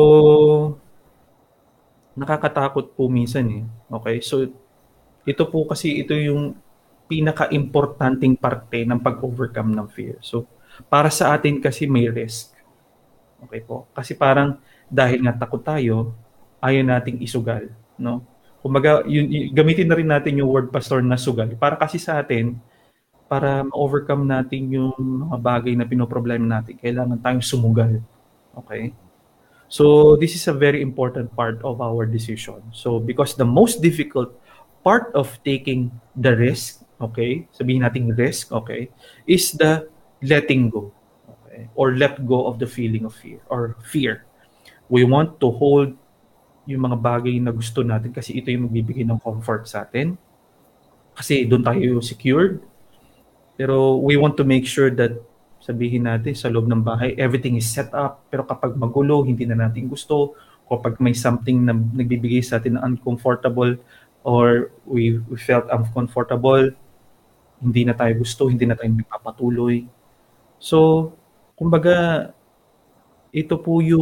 nakakatakot po minsan eh. Okay? So, ito po kasi, ito yung pinaka-importanting parte ng pag-overcome ng fear. So, para sa atin kasi may risk. Okay po? Kasi parang dahil nga takot tayo, ayaw nating isugal. No? Kumbaga, yun, yun, gamitin na rin natin yung word, Pastor, na sugal. Para kasi sa atin, para ma-overcome natin yung mga bagay na pinoproblema natin, kailangan tayong sumugal. Okay? So, this is a very important part of our decision. So, because the most difficult part of taking the risk, okay, sabihin natin risk, okay, is the letting go, okay, or let go of the feeling of fear or fear. We want to hold yung mga bagay na gusto natin kasi ito yung magbibigay ng comfort sa atin. Kasi doon tayo secured. Pero we want to make sure that sabihin natin sa loob ng bahay, everything is set up. Pero kapag magulo, hindi na natin gusto. Kapag may something na nagbibigay sa atin na uncomfortable, or we, we felt uncomfortable, hindi na tayo gusto, hindi na tayo magpapatuloy. So, kumbaga, ito po yung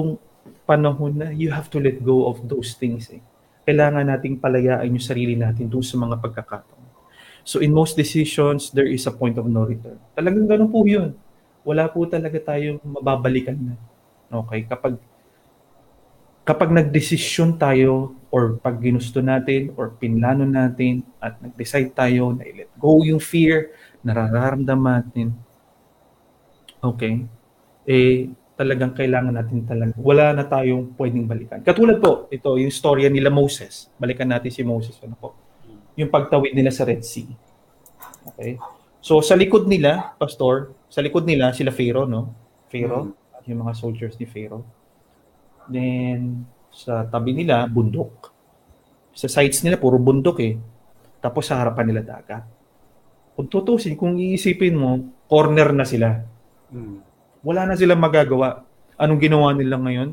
panahon na you have to let go of those things eh. Kailangan nating palayaan yung sarili natin doon sa mga pagkakataon. So in most decisions, there is a point of no return. Talagang ganun po yun. Wala po talaga tayong mababalikan na. Okay? Kapag kapag nagdesisyon tayo or pag ginusto natin or pinlano natin at nag-decide tayo na i-let go yung fear, nararamdaman natin, okay, eh talagang kailangan natin talaga, wala na tayong pwedeng balikan. Katulad po, ito yung storya nila Moses. Balikan natin si Moses. Ano po? Yung pagtawid nila sa Red Sea. Okay? So sa likod nila, pastor, sa likod nila sila Pharaoh, no? Pharaoh, mm. at yung mga soldiers ni Pharaoh. Then sa tabi nila bundok. Sa sides nila puro bundok eh. Tapos sa harapan nila dagat. Kung tutusin, kung iisipin mo, corner na sila. Mm. Wala na silang magagawa. Anong ginawa nila ngayon?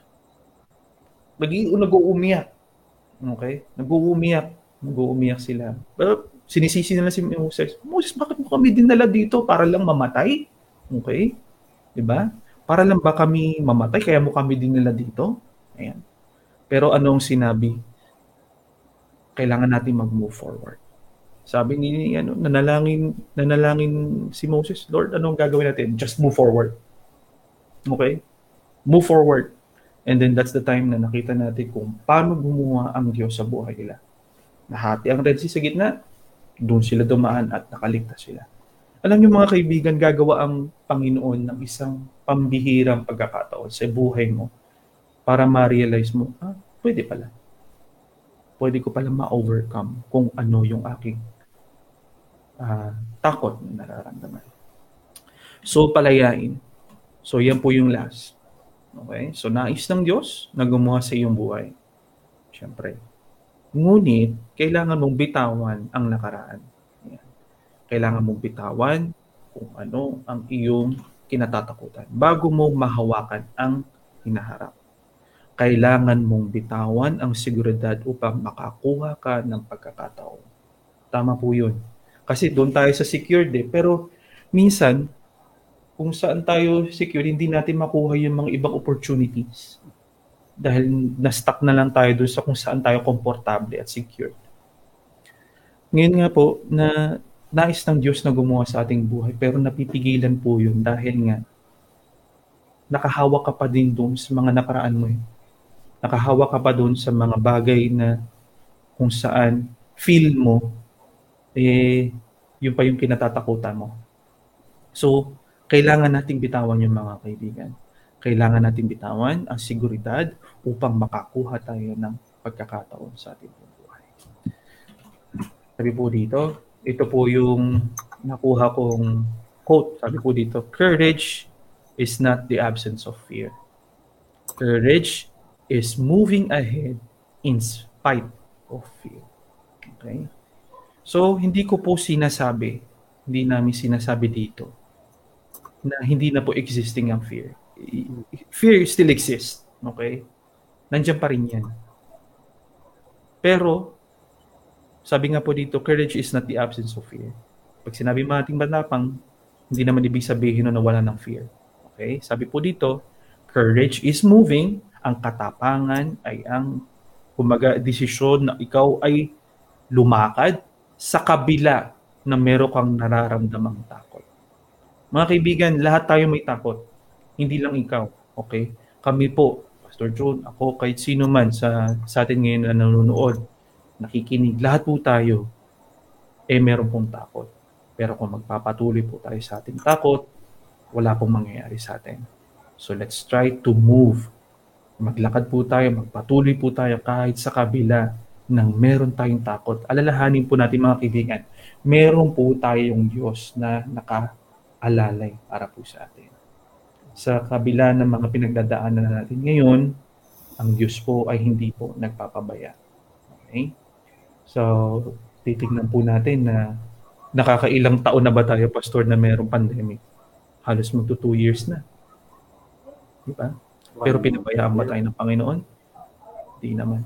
Nag-uumiyak. Okay? Nag-uumiyak. Nag-uumiyak sila. Pero sinisisi nila si Moses. Moses, bakit mo kami dinala dito? Para lang mamatay? Okay? Diba? Para lang ba kami mamatay? Kaya mo kami dinala dito? Ayan. Pero anong sinabi? Kailangan natin mag-move forward. Sabi ni ano, nanalangin, nanalangin si Moses, Lord, anong gagawin natin? Just move forward. Okay? Move forward. And then that's the time na nakita natin kung paano gumawa ang Diyos sa buhay nila. Nahati ang Red Sea sa gitna, doon sila dumaan at nakaligtas sila. Alam niyo mga kaibigan, gagawa ang Panginoon ng isang pambihirang pagkakataon sa buhay mo para ma-realize mo, ah, pwede pala. Pwede ko pala ma-overcome kung ano yung aking uh, takot na nararamdaman. So, palayain. So, yan po yung last. Okay? So, nais ng Diyos na gumawa sa iyong buhay. Siyempre. Ngunit, kailangan mong bitawan ang nakaraan. Yan. Kailangan mong bitawan kung ano ang iyong kinatatakutan bago mo mahawakan ang hinaharap. Kailangan mong bitawan ang seguridad upang makakuha ka ng pagkakataon. Tama po yun. Kasi doon tayo sa secured eh. Pero minsan, kung saan tayo secure, hindi natin makuha yung mga ibang opportunities. Dahil na-stuck na lang tayo doon sa kung saan tayo komportable at secure. Ngayon nga po, na nais ng Diyos na gumawa sa ating buhay, pero napipigilan po yun dahil nga nakahawak ka pa din doon sa mga nakaraan mo eh. Nakahawak ka pa doon sa mga bagay na kung saan feel mo, eh, yun pa yung kinatatakutan mo. So, kailangan nating bitawan yung mga kaibigan. Kailangan nating bitawan ang seguridad upang makakuha tayo ng pagkakataon sa ating buhay. Sabi po dito, ito po yung nakuha kong quote. Sabi po dito, courage is not the absence of fear. Courage is moving ahead in spite of fear. Okay? So, hindi ko po sinasabi, hindi namin sinasabi dito, na hindi na po existing ang fear. Fear still exists. Okay? Nandiyan pa rin yan. Pero, sabi nga po dito, courage is not the absence of fear. Pag sinabi mo ating matapang, hindi naman ibig sabihin na wala ng fear. Okay? Sabi po dito, courage is moving. Ang katapangan ay ang kumaga desisyon na ikaw ay lumakad sa kabila na meron kang nararamdamang takot. Mga kaibigan, lahat tayo may takot. Hindi lang ikaw. Okay? Kami po, Pastor John, ako, kahit sino man sa, sa atin ngayon na nanonood, nakikinig, lahat po tayo, eh meron pong takot. Pero kung magpapatuloy po tayo sa ating takot, wala pong mangyayari sa atin. So let's try to move. Maglakad po tayo, magpatuloy po tayo kahit sa kabila ng meron tayong takot. Alalahanin po natin mga kaibigan, meron po tayong Diyos na nakaalalay para po sa atin. Sa kabila ng mga pinagdadaanan na natin ngayon, ang Diyos po ay hindi po nagpapabaya. Okay? So, titignan po natin na nakakailang taon na ba tayo, Pastor, na mayroong pandemic? Halos magto two years na. Diba? Pero pinabayaan ba tayo ng Panginoon? Hindi naman.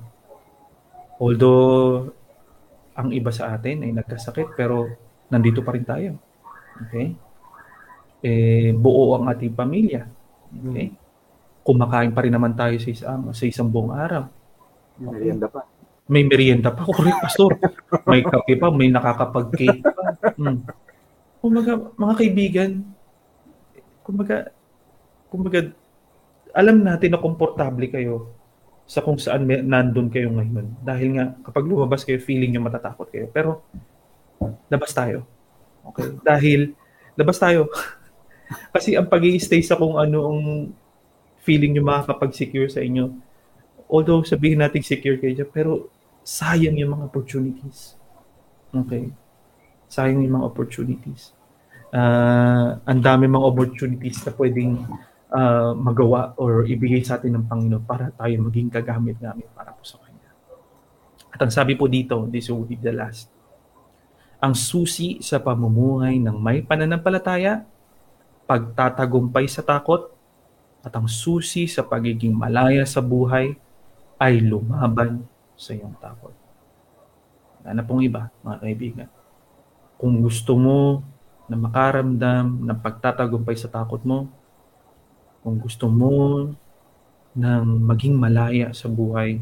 Although, ang iba sa atin ay nagkasakit, pero nandito pa rin tayo. Okay? Eh, buo ang ating pamilya. Okay? kumakain pa rin naman tayo sa isang, sa isang buong araw. May merienda pa. May merienda pa. Correct, Pastor. May kape pa, may nakakapag-cake pa. Hmm. Kumbaga, mga kaibigan, kumbaga, kumbaga, alam natin na komportable kayo sa kung saan may, nandun kayo ngayon. Dahil nga, kapag lumabas kayo, feeling nyo matatakot kayo. Pero, labas tayo. Okay? Dahil, labas tayo. Kasi ang pag-i-stay sa kung ano ang feeling nyo makakapag-secure sa inyo, although sabihin natin secure kayo dyan, pero sayang yung mga opportunities. Okay? Sayang yung mga opportunities. Uh, ang dami mga opportunities na pwedeng uh, magawa or ibigay sa atin ng Panginoon para tayo maging kagamit-gamit para po sa Kanya. At ang sabi po dito, this will be the last. Ang susi sa pamumuhay ng may pananampalataya, pagtatagumpay sa takot, at ang susi sa pagiging malaya sa buhay ay lumaban sa iyong takot. Wala na pong iba, mga kaibigan. Kung gusto mo na makaramdam ng pagtatagumpay sa takot mo, kung gusto mo ng maging malaya sa buhay,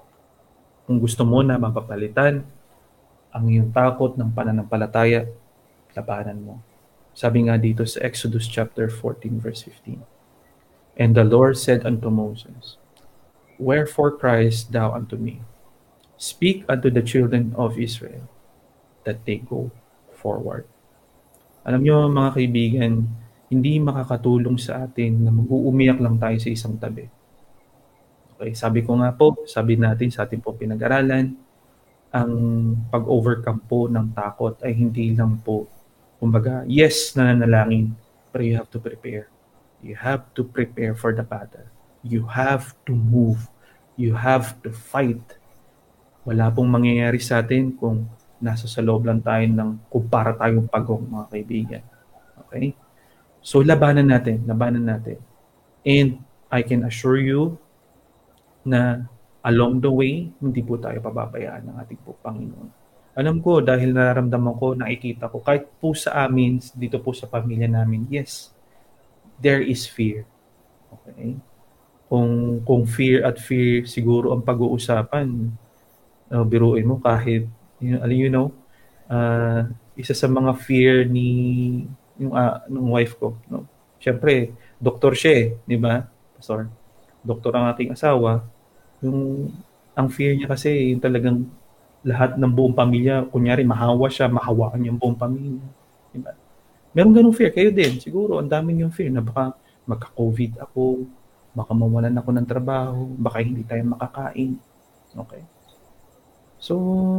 kung gusto mo na mapapalitan ang iyong takot ng pananampalataya, labanan mo. Sabi nga dito sa Exodus chapter fourteen verse fifteen. And the Lord said unto Moses, Wherefore criest thou unto me? Speak unto the children of Israel that they go forward. Alam nyo mga kaibigan, hindi makakatulong sa atin na mag-uumiyak lang tayo sa isang tabi. Okay, sabi ko nga po, sabi natin sa ating po pinag-aralan, ang pag-overcome po ng takot ay hindi lang po, kumbaga, yes, nananalangin, but you have to prepare. You have to prepare for the battle. You have to move. You have to fight. Wala pong mangyayari sa atin kung nasa sa loob lang tayo ng kumpara tayong pagong, mga kaibigan. Okay? So, labanan natin. Labanan natin. And I can assure you na along the way, hindi po tayo pababayaan ng ating po Panginoon. Alam ko, dahil nararamdaman ko, nakikita ko, kahit po sa amin, dito po sa pamilya namin, yes, there is fear. Okay? Kung, kung fear at fear, siguro ang pag-uusapan, uh, biruin mo kahit, you know, you know uh, isa sa mga fear ni yung uh, nung wife ko, no? Siyempre, doktor siya eh, di ba? Pastor, doktor ang ating asawa. Yung ang fear niya kasi yung talagang lahat ng buong pamilya, kunyari mahawa siya, mahawaan yung buong pamilya. Di ba? Meron ganung fear. Kayo din, siguro, ang dami yung fear na baka magka-COVID ako, baka mawalan ako ng trabaho, baka hindi tayo makakain. Okay? So,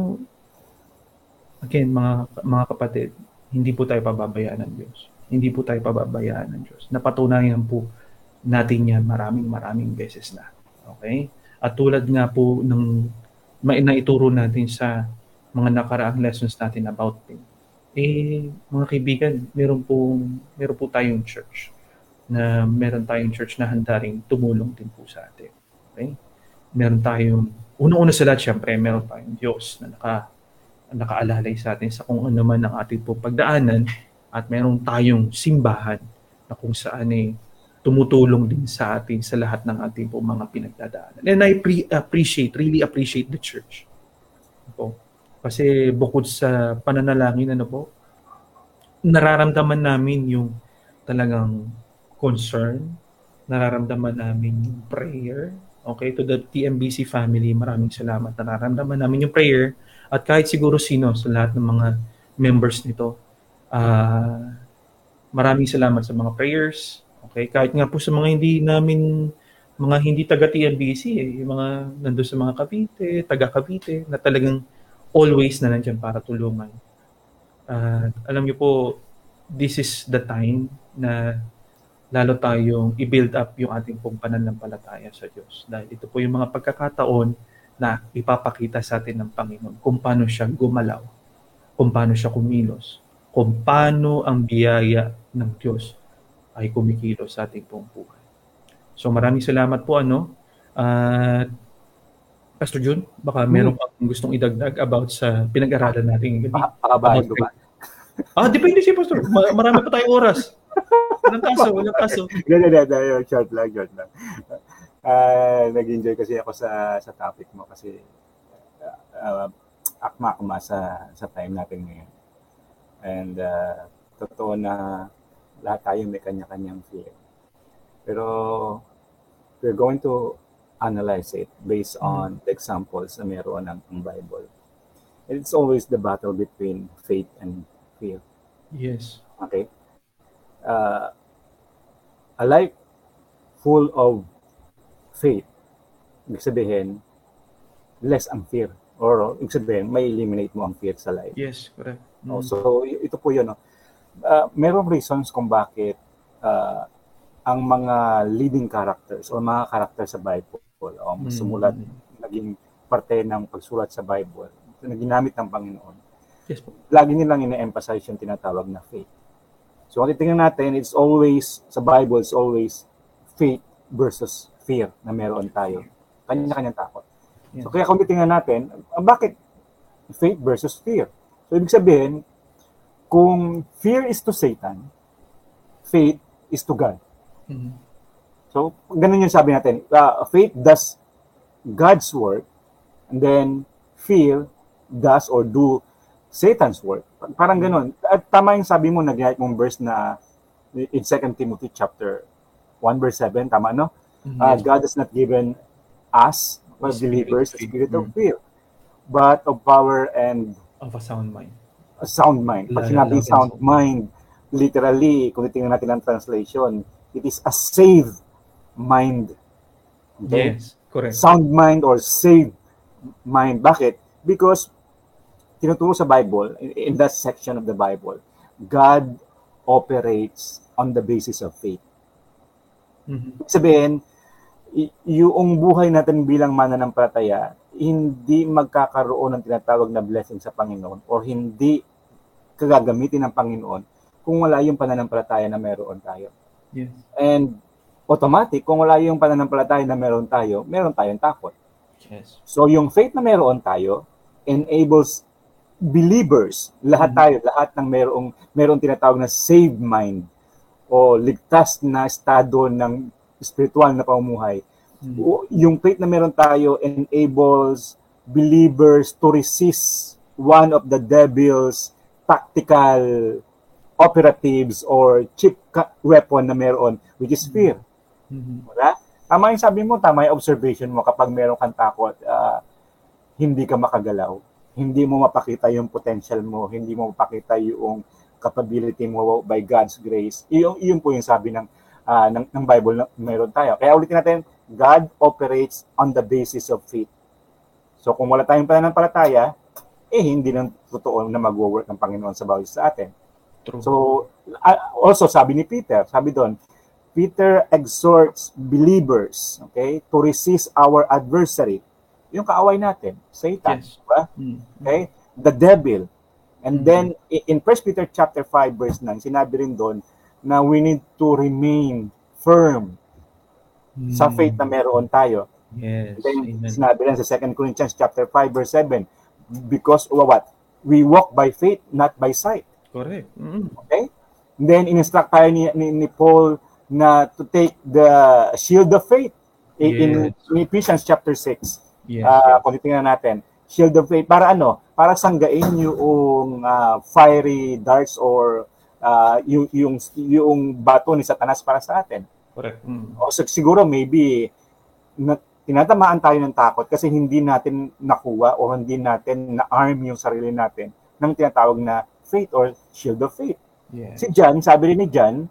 again, mga mga kapatid, hindi po tayo pababayaan ng Diyos. Hindi po tayo pababayaan ng Diyos. Napatunayan po natin yan maraming maraming beses na. Okay? At tulad nga po ng naituro natin sa mga nakaraang lessons natin about faith, eh, mga kaibigan, meron po, meron po tayong church na meron tayong church na handa rin tumulong din po sa atin. Okay? Meron tayong, unang-una sa lahat, syempre, meron tayong Diyos na naka, nakaalalay sa atin sa kung ano man ang ating po pagdaanan, at meron tayong simbahan na kung saan eh, tumutulong din sa atin sa lahat ng ating po mga pinagdadaanan. And I pre- appreciate, really appreciate the church. Po. Kasi bukod sa pananalangin, ano po, nararamdaman namin yung talagang concern, nararamdaman namin yung prayer. Okay, to the T M B C family, maraming salamat. Nararamdaman namin yung prayer, at kahit siguro sino sa lahat ng mga members nito, uh, maraming salamat sa mga prayers. Okay, kahit nga po sa mga hindi namin, mga hindi taga-T M B C, eh, yung mga nandun sa mga Cavite, taga-Cavite, na talagang always na nandiyan para tulungan. Uh, alam niyo po, this is the time na lalo tayong i-build up yung ating pong pananampalataya sa Diyos. Dahil ito po yung mga pagkakataon na ipapakita sa atin ng Panginoon kung paano siya gumalaw, kung paano siya kumilos, kung paano ang biyaya ng Diyos ay kumikilos sa ating pong buhay. So maraming salamat po, ano, at uh, Pastor Jun, baka meron pang gustong idagdag about sa pinag-aralan natin ngayon. Pakabahin ko ba? Ah, depende siya, Pastor. Marami pa tayong oras. Walang kaso, walang kaso. Hindi, hindi, hindi. Short lang, short lang. Uh, nag-enjoy kasi ako sa sa topic mo kasi uh, akma-akma sa sa time natin ngayon. And uh, totoo na lahat tayo may kanya-kanyang fear. Pero we're going to analyze it based on the examples na meron ng, ng Bible. And it's always the battle between faith and fear. Yes. Okay? Uh, a life full of faith, ibig sabihin, less ang fear. Or, ibig sabihin, may eliminate mo ang fear sa life. Yes, correct. Mm. Oh, so, ito po yun. No? Uh, merong reasons kung bakit uh, ang mga leading characters o mga character sa Bible o um, sumulat, mm. naging parte ng pagsulat sa Bible na ginamit ng Panginoon. Yes po. Lagi nilang ina-emphasize yung tinatawag na faith. So, kung titingnan natin, it's always, sa Bible, it's always faith versus fear na meron tayo. Kanya-kanyang takot. Yes. So, kaya kung titingnan natin, bakit faith versus fear? So, ibig sabihin, kung fear is to Satan, faith is to God. Mm-hmm. So, ganun yung sabi natin. Uh, faith does God's work, and then fear does or do Satan's work. Parang ganun. At tama yung sabi mo, nag-write mong verse na in Second Timothy chapter one verse seven, tama no? Mm-hmm. Uh, God has not given us, as believers, a spirit of fear, but of power and of a sound mind. A sound mind. Pag sinabi sound mind, literally, kung titingnan natin ang translation, it is a saved mind. Okay? Yes, correct. Sound mind or saved mind. Bakit? Because tinuturo sa Bible, in that section of the Bible, God operates on the basis of faith. Mm-hmm. Sabihin, y- yung buhay natin bilang mananampalataya, hindi magkakaroon ng tinatawag na blessing sa Panginoon or hindi kagagamitin ng Panginoon kung wala yung pananampalataya na meron tayo. Yes. And automatic, kung wala yung pananampalataya na meron tayo, meron tayong takot. Yes. So yung faith na meron tayo enables believers, lahat tayo, lahat ng merong merong tinatawag na saved mind o ligtas na estado ng spiritual na pamumuhay. Mm-hmm. Yung faith na meron tayo enables believers to resist one of the devil's tactical operatives or cheap weapon na meron, which is fear. Mm-hmm. Wala? Tama yung sabi mo, tama yung observation mo, kapag meron kang takot, uh, hindi ka makagalaw. Hindi mo mapakita yung potential mo, hindi mo mapakita yung capability mo by God's grace. Iyon, iyon po yung sabi ng, uh, ng, ng Bible na meron tayo. Kaya ulitin natin, God operates on the basis of faith. So kung wala tayong pananampalataya, eh hindi nang totoo na mag-work ng Panginoon sa bawat sa atin. True. So uh, also sabi ni Peter, sabi doon, Peter exhorts believers, okay, to resist our adversary. Yung kaaway natin, Satan, yes. Diba? Mm-hmm. Okay? The devil. And mm-hmm. then in First Peter chapter five verse nine, sinabi rin doon na we need to remain firm mm-hmm. sa faith na meron tayo. Yes. And then Amen. Sinabi rin sa Second Corinthians chapter five verse seven, because well, what? We walk by faith, not by sight. Correct. Mm-hmm. Okay? And then in-instruct tayo ni, ni, ni Paul na to take the shield of faith in, yes. in Ephesians chapter six. Yes, uh, yes. Kung titingnan natin, shield of faith, para ano? Para sanggain yung uh, fiery darts or uh, yung, yung, yung bato ni Satanas para sa atin. Correct. Mm. O so, siguro maybe na, tinatamaan tayo ng takot kasi hindi natin nakuha o hindi natin na-arm yung sarili natin ng tinatawag na faith or shield of faith. Yes. Si John, sabi rin ni John,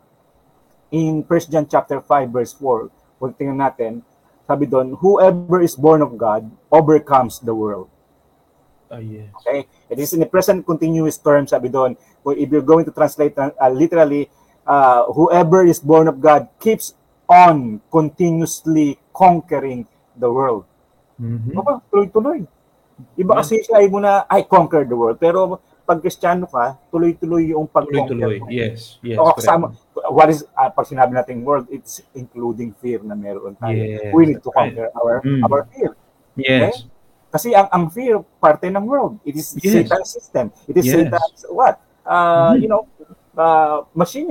in First John chapter five verse four, kung tingnan natin, sabi doon, whoever is born of God overcomes the world. Uh, yes. Okay? It is in the present continuous term, sabi doon. If you're going to translate uh, literally, uh, whoever is born of God keeps on continuously conquering the world. Mm-hmm. Diba? Tuloy-tuloy. Iba kasi siya ay mo na, I conquer the world. Pero pag Kristiyano ka, tuloy-tuloy yung pag-conquer. Tuloy-tuloy, yes. yes o, kasama, what is, uh, pag sinabi natin world, it's including fear na meron tayo. Yes, we need to conquer right. our mm. our fear. Yes. Okay? Kasi ang ang fear, parte ng world. It is yes. Satan's system. It is yes. Satan's what? Uh, mm-hmm. You know, uh, machinery.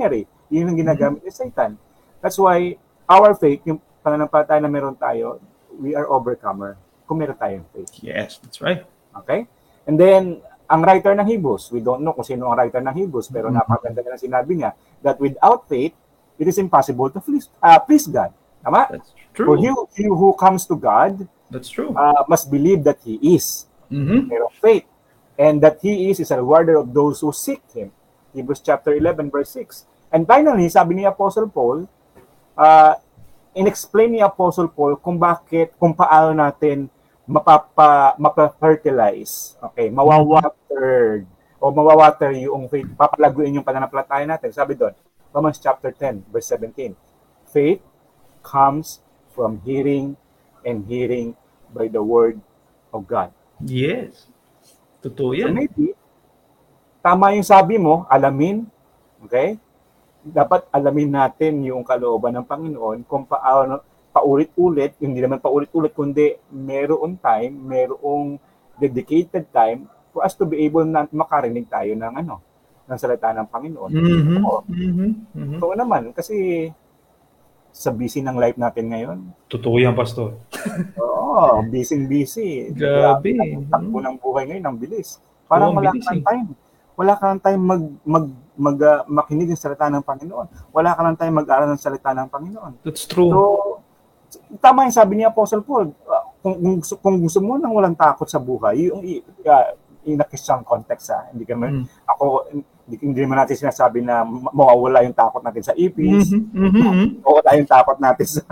Yun ang ginagamit ni Satan. That's why our faith, yung pananampalataya na meron tayo, we are overcomer kung meron tayong faith. Yes, that's right. Okay? And then, ang writer ng Hebrews, we don't know kung sino ang writer ng Hebrews, pero Mhm. napakaganda na sinabi niya that without faith, it is impossible to please, uh, please God. Tama? That's For true. he, he who comes to God That's true. uh, must believe that He is. Mhm. Merong faith. And that He is is a rewarder of those who seek Him. Hebrews chapter eleven, verse six. And finally, sabi ni Apostle Paul, uh, in-explain ni Apostle Paul kung bakit, kung paano natin mapapa, mapa-fertilize, okay, mawawater, o mawawater yung faith, papalaguin yung pananampalataya natin. Sabi doon, Romans chapter ten, verse seventeen. Faith comes from hearing, and hearing by the word of God. Yes. Totoo So yan. maybe, tama yung sabi mo, alamin, okay? Dapat alamin natin yung kalooban ng Panginoon kung paano, paulit-ulit, hindi naman paulit-ulit, kundi meron time, merong dedicated time for us to be able na makarinig tayo ng ano, ng salita ng Panginoon. Mhm. Oo, Mhm. Mhm. totoo naman, kasi sa busy ng life natin ngayon, Totoo yan, Pastor. oo, busy-busy. Grabe. Ang takbo ng buhay ngayon, ang bilis. Parang Oo, ang wala bilis kang eh. time. Wala kang time mag, mag, mag, uh, makinig ng salita ng Panginoon. Wala kang time mag-aral ng salita ng Panginoon. That's true. So, tama yung sabi ni Apostle Paul, uh, kung, kung, gusto- kung gusto mo nang walang takot sa buhay, yung uh, in a Christian context, ha, hindi kami, Mm. ako, hindi, hindi naman natin sinasabi na ma- mawawala yung takot natin sa ipis, Mhm. Mhm. o wala yung takot natin sa,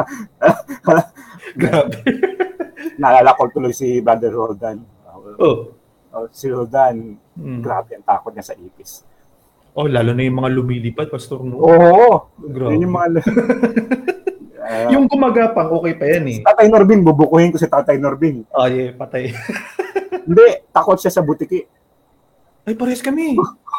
Grabe. naalala ko tuloy si Brother Roldan. Uh, Oh. uh, si Roldan, Mm. grabe ang takot niya sa ipis. Oh, lalo na yung mga lumilipad, Pastor, no? Oo, Grabe. yun yung mga... Uh, Yung gumagapang, okay pa yan eh. Tatay Norbin, bubukuhin ko si Tatay Norbin. Ah, yeah, patay. Hindi, takot siya sa butiki. Ay, pares kami.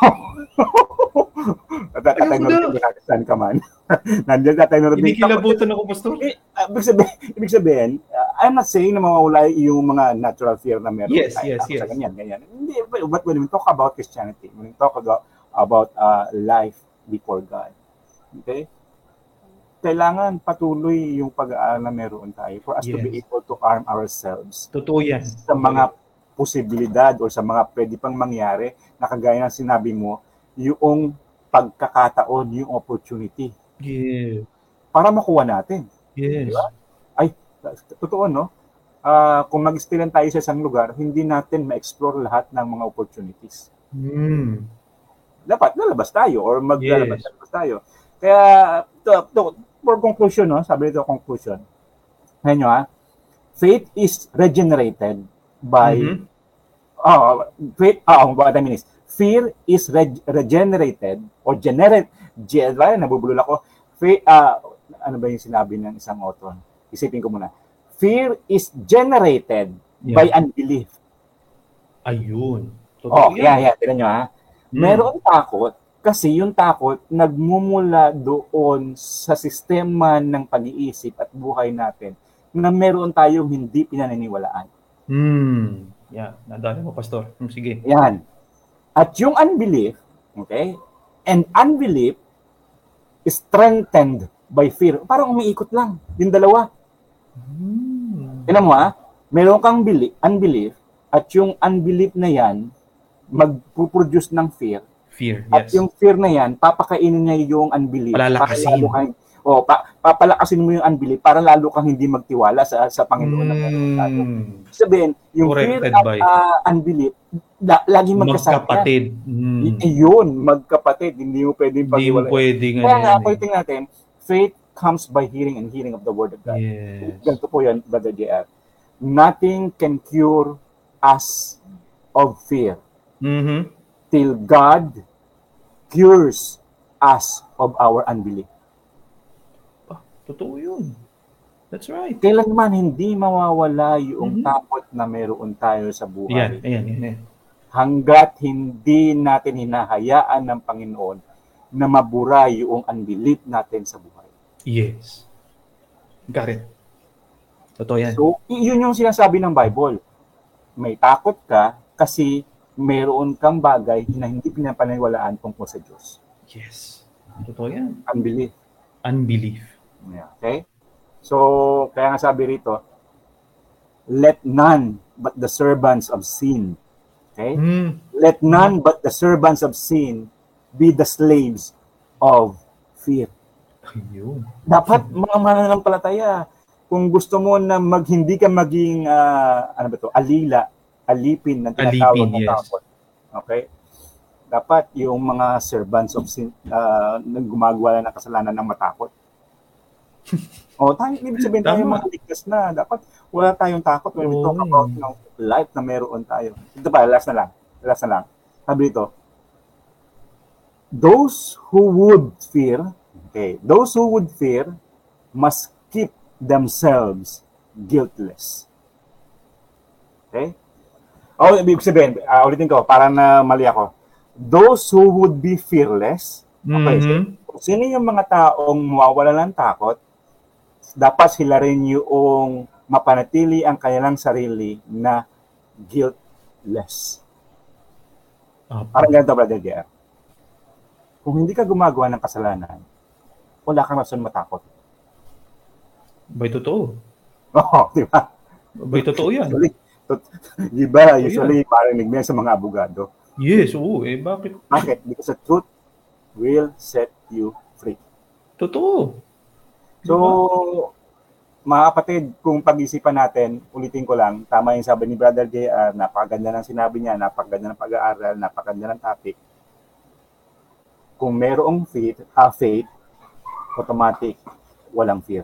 Tatay Ayoko Norbin, saan ka man. Nandiyan Tatay Norbin. Inikilabutan ako, Pastor. Eh, uh, ibig sabihin, ibig sabihin uh, I'm not saying na mawawala yung mga natural fear na meron Yes, tayo yes, sa yes. ganyan, ganyan. Hindi, but but when we talk about Christianity, when we talk about, about uh, life before God, okay? Kailangan patuloy yung pag-aaral na meron tayo for us to be Yes. able to arm ourselves Totoo yan. sa mga posibilidad o sa mga pwede pang mangyari na kagaya ng sinabi mo, yung pagkakataon, yung opportunity Yeah. para makuha natin. Yes. Diba? Ay, totoo, no? Uh, kung mag-stilan tayo sa isang lugar, hindi natin ma-explore lahat ng mga opportunities. Mm. Dapat lalabas tayo or maglalabas Yes. tayo. Kaya, to, to, for conclusion, no? Sabi dito, conclusion. Ngayon nyo, ha? Faith is regenerated by, Mhm. oh, faith, oh, what I mean is, fear is reg- regenerated or generate, gen, nabubulol ako, faith, uh, ano ba yung sinabi ng isang author? Isipin ko muna. Fear is generated Yeah. by unbelief. Ayun. Oh, Totoo yeah, yan. yeah. Tignan nyo, ha? Mm. Meron takot kasi yung takot nagmumula doon sa sistema ng pag-iisip at buhay natin na meron tayong hindi pinaniniwalaan. Hmm. Yeah, nadali mo, Pastor. Hmm, sige. Yan. At yung unbelief, okay? And unbelief is strengthened by fear. Parang umiikot lang. Yung dalawa. Hmm. Tignan mo, ha? Meron kang belief, unbelief at yung unbelief na yan magpuproduce ng fear. Fear, At yes. yung fear na yan, papakainin niya yung unbelief. Palalakasin. Para lalo kang, oh, pa, papalakasin mo yung unbelief para lalo kang hindi magtiwala sa sa Panginoon na meron tayo. Hmm. Sabihin, yung fear Corrected at by- uh, unbelief, la, laging magkasama. Magkapatid. Hmm. Y- Yun, magkapatid. Hindi mo pwedeng Hindi mo pag-iwalay. pwedeng Kaya ano nga, yan ako eh. tingnan natin, faith comes by hearing and hearing of the Word of God. Yes. Ganito po yan, Brother J R. Nothing can cure us of fear Mhm. till God cures us of our unbelief. Ah, totoo yun. That's right. Kailanman hindi mawawala yung Mhm. takot na meron tayo sa Yan, buhay. ayan, yan, yan. Hanggat hindi natin hinahayaan ng Panginoon na mabura yung unbelief natin sa buhay. Yes. Got it. Totoo yan. So, y- yun yung sinasabi ng Bible. May takot ka kasi meron kang bagay na hindi pinapaniwalaan tungkol sa Diyos. Yes. Totoo yan. Unbelief. Unbelief. Yeah, okay? So, kaya nga sabi rito, let none but the servants of sin, okay? Hmm. Let none but the servants of sin be the slaves of fear. Ayun. Dapat mga mananampalataya, kung gusto mo na mag, hindi ka maging, uh, ano ba to, alila, alipin ng tinatawag Alipin, na yes. takot. Okay? Dapat yung mga servants of sin, uh, na gumagawa ng kasalanan ng matakot. O, tayo, ibig sabihin tayo Tama. mga ligtas na. Dapat wala tayong takot when we Oo, talk about eh. you know, life na meron tayo. Ito pa, last na lang. Last na lang. Sabi dito, those who would fear, okay, those who would fear must keep themselves guiltless. Okay? O, ibig sabihin, uh, ulitin ko, parang na mali ako. Those who would be fearless, okay, Mhm. so, sino yung mga taong mawawala ng takot, dapat sila rin yung mapanatili ang kanilang sarili na guiltless. Ah, Parang ganito, Brother J R. Kung hindi ka gumagawa ng kasalanan, wala kang rason matakot. Bay totoo. Oo, di ba? Bay totoo yan. Usually, to- di ba, usually marinig mo yan sa mga abogado. Yes, oo. Eh, bakit? Bakit? Because the truth will set you free. Totoo. So, mga kapatid, kung pag-isipan natin, ulitin ko lang, tama yung sabi ni Brother J R, napakaganda ng sinabi niya, napakaganda ng pag-aaral, napakaganda ng topic. Kung merong faith, uh, faith, automatic, walang fear.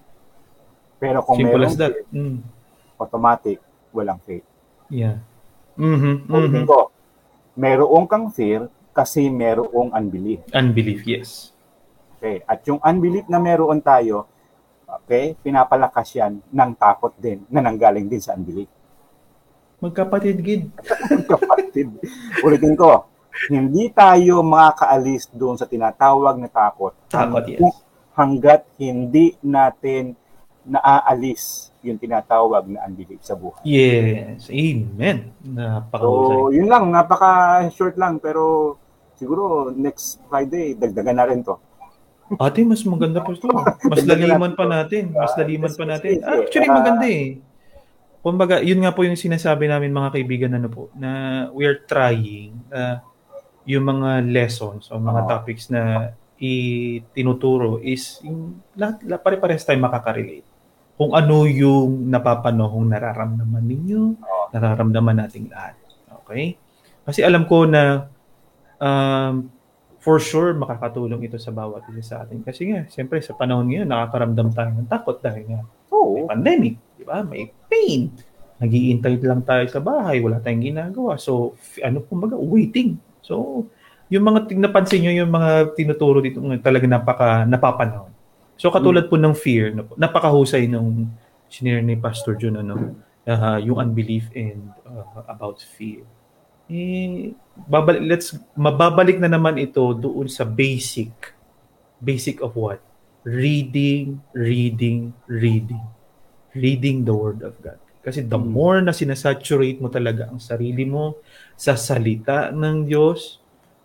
Pero kung Simple merong as that. faith, Mm. automatic, walang faith. Yeah. Mhm. Ulitin Mhm. ko, merong kang fear kasi merong unbelief. Unbelief, yes. Okay, at yung unbelief na meron tayo, okay, pinapalakas yan ng takot din na nanggaling din sa unbelief. Magkapatid, gid. Magkapatid. Ulitin ko, hindi tayo makakaalis doon sa tinatawag na takot, Takot, hang- yes. hanggat hindi natin naaalis yung tinatawag na unbelief sa buhay. Yes. Amen. Napakahusay. So, yun lang, napaka-short lang, pero siguro next Friday, dagdagan na rin to. Ate, mas maganda po ito. Mas laliman pa natin. Mas laliman pa natin. Actually, maganda eh. Kumbaga, yun nga po yung sinasabi namin mga kaibigan, ano po, na we are trying uh, yung mga lessons o mga Oo. topics na itinuturo is yung lahat, lahat pare-pares tayo makaka-relate. Kung ano yung napapanahong nararamdaman ninyo, Oo. nararamdaman nating lahat. Okay? Kasi alam ko na um, for sure, makakatulong ito sa bawat isa sa atin. Kasi nga, siyempre, sa panahon ngayon, nakakaramdam tayo ng takot dahil nga may pandemic, di ba? May pain. Nag-iintay lang tayo sa bahay, wala tayong ginagawa. So, f- ano kumbaga, waiting. So, yung mga, napansin nyo, yung mga tinuturo dito, talaga napaka, napapanahon. So, katulad po ng fear, napakahusay nung sinir ni Pastor Jun, ano, uh, yung unbelief and uh, about fear. Eh, babalik, let's mababalik na naman ito doon sa basic. Basic of what? Reading, reading, reading. Reading the Word of God. Kasi the Mm. more na sinasaturate mo talaga ang sarili mo sa salita ng Diyos.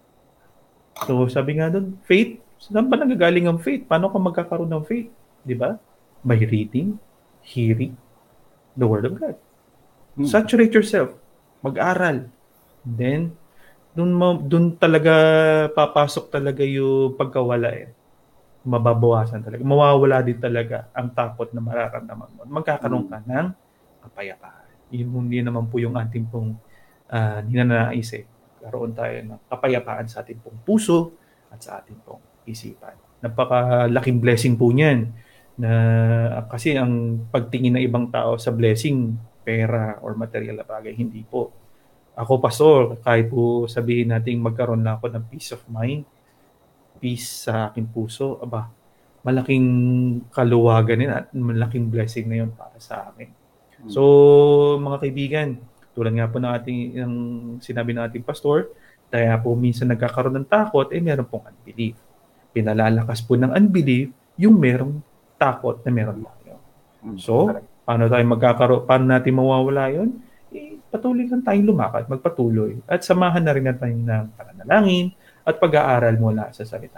So, sabi nga doon, faith, saan ba nagagaling ang faith? Paano ka magkakaroon ng faith? Di ba? By reading, hearing the Word of God. Mm. Saturate yourself. Mag-aral. Then, dun, mo, dun talaga papasok talaga yung pagkawala eh. Mababawasan talaga. Mawawala din talaga ang takot na mararamdaman mo. Magkakaroon ka ng kapayapaan. Yun, yun naman po yung ating pong uh, ninanais eh. Karoon tayo ng kapayapaan sa ating pong puso at sa ating pong isipan. Napakalaking blessing po niyan. Na, kasi ang pagtingin ng ibang tao sa blessing, pera or material na bagay, hindi po. Ako, pastor, kahit po sabihin natin magkaroon na ako ng peace of mind, peace sa aking puso, aba, malaking kaluwagan din at malaking blessing na yun para sa akin. So, mga kaibigan, tulad nga po ng ating, yung sinabi ng ating pastor, kaya po minsan nagkakaroon ng takot, eh meron pong unbelief. Pinalalakas po ng unbelief yung merong takot na meron tayo. So, paano tayo magkakaroon, paano natin mawawala yun? Eh, patuloy lang tayong lumakad, magpatuloy. At samahan na rin natin ng pananalangin at pag-aaral mula sa salita ng Diyos.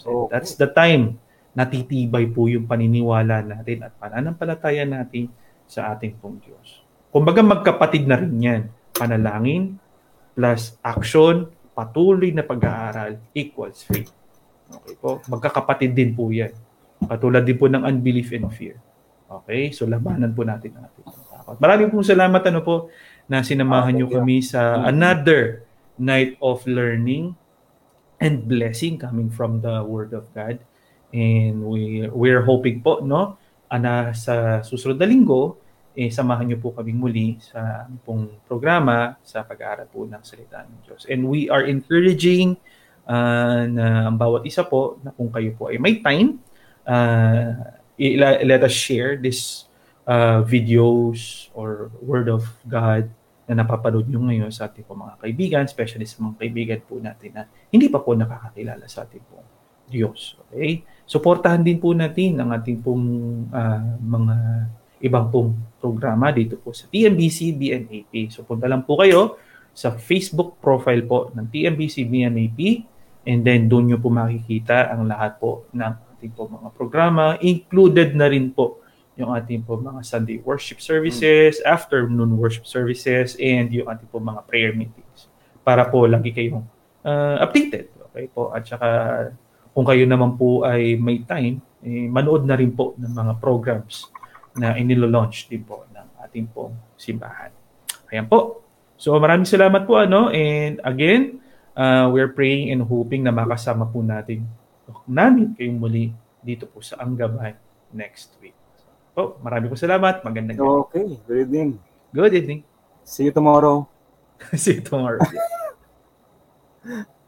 Diyos. And that's the time natitibay po yung paniniwala natin at pananampalataya natin sa ating pong Diyos. Kumbaga magkapatid na rin yan. Panalangin plus action, patuloy na pag-aaral equals faith. Okay po? Magkakapatid din po yan. Katulad din po ng unbelief and fear. Okay? So labanan po natin ang ating takot. Maraming pong salamat ano po na sinamahan niyo kami sa another night of learning and blessing coming from the Word of God. And we we're hoping po no ana sa susunod na linggo eh samahan niyo po kaming muli sa pong programa sa pag-aaral po ng salita ng Diyos. And we are encouraging uh, na ang bawat isa po na kung kayo po ay may time, uh, let us share this uh, videos or Word of God na napapanood nyo ngayon sa ating po mga kaibigan, especially sa mga kaibigan po natin na hindi pa po nakakakilala sa ating po Diyos. Okay? Suportahan din po natin ang ating pong uh, mga ibang pong programa dito po sa T M B C B N A P. So punta lang po kayo sa Facebook profile po ng T M B C B N A P and then doon nyo po makikita ang lahat po ng ating po mga programa. Included na rin po yung ating po mga Sunday worship services, mm. afternoon worship services, and yung ating po mga prayer meetings. Para po lagi kayong uh, updated. Okay po? At saka kung kayo naman po ay may time, eh, manood na rin po ng mga programs na inilo-launch din po ng ating pong simbahan. Ayan po. So maraming salamat po ano, and again, uh, we're praying and hoping na makasama po natin namin kayong muli dito po sa Ang Gabay next week. Po, maraming po salamat. Magandang gabi. Okay, good evening. Good evening. See you tomorrow. See you tomorrow.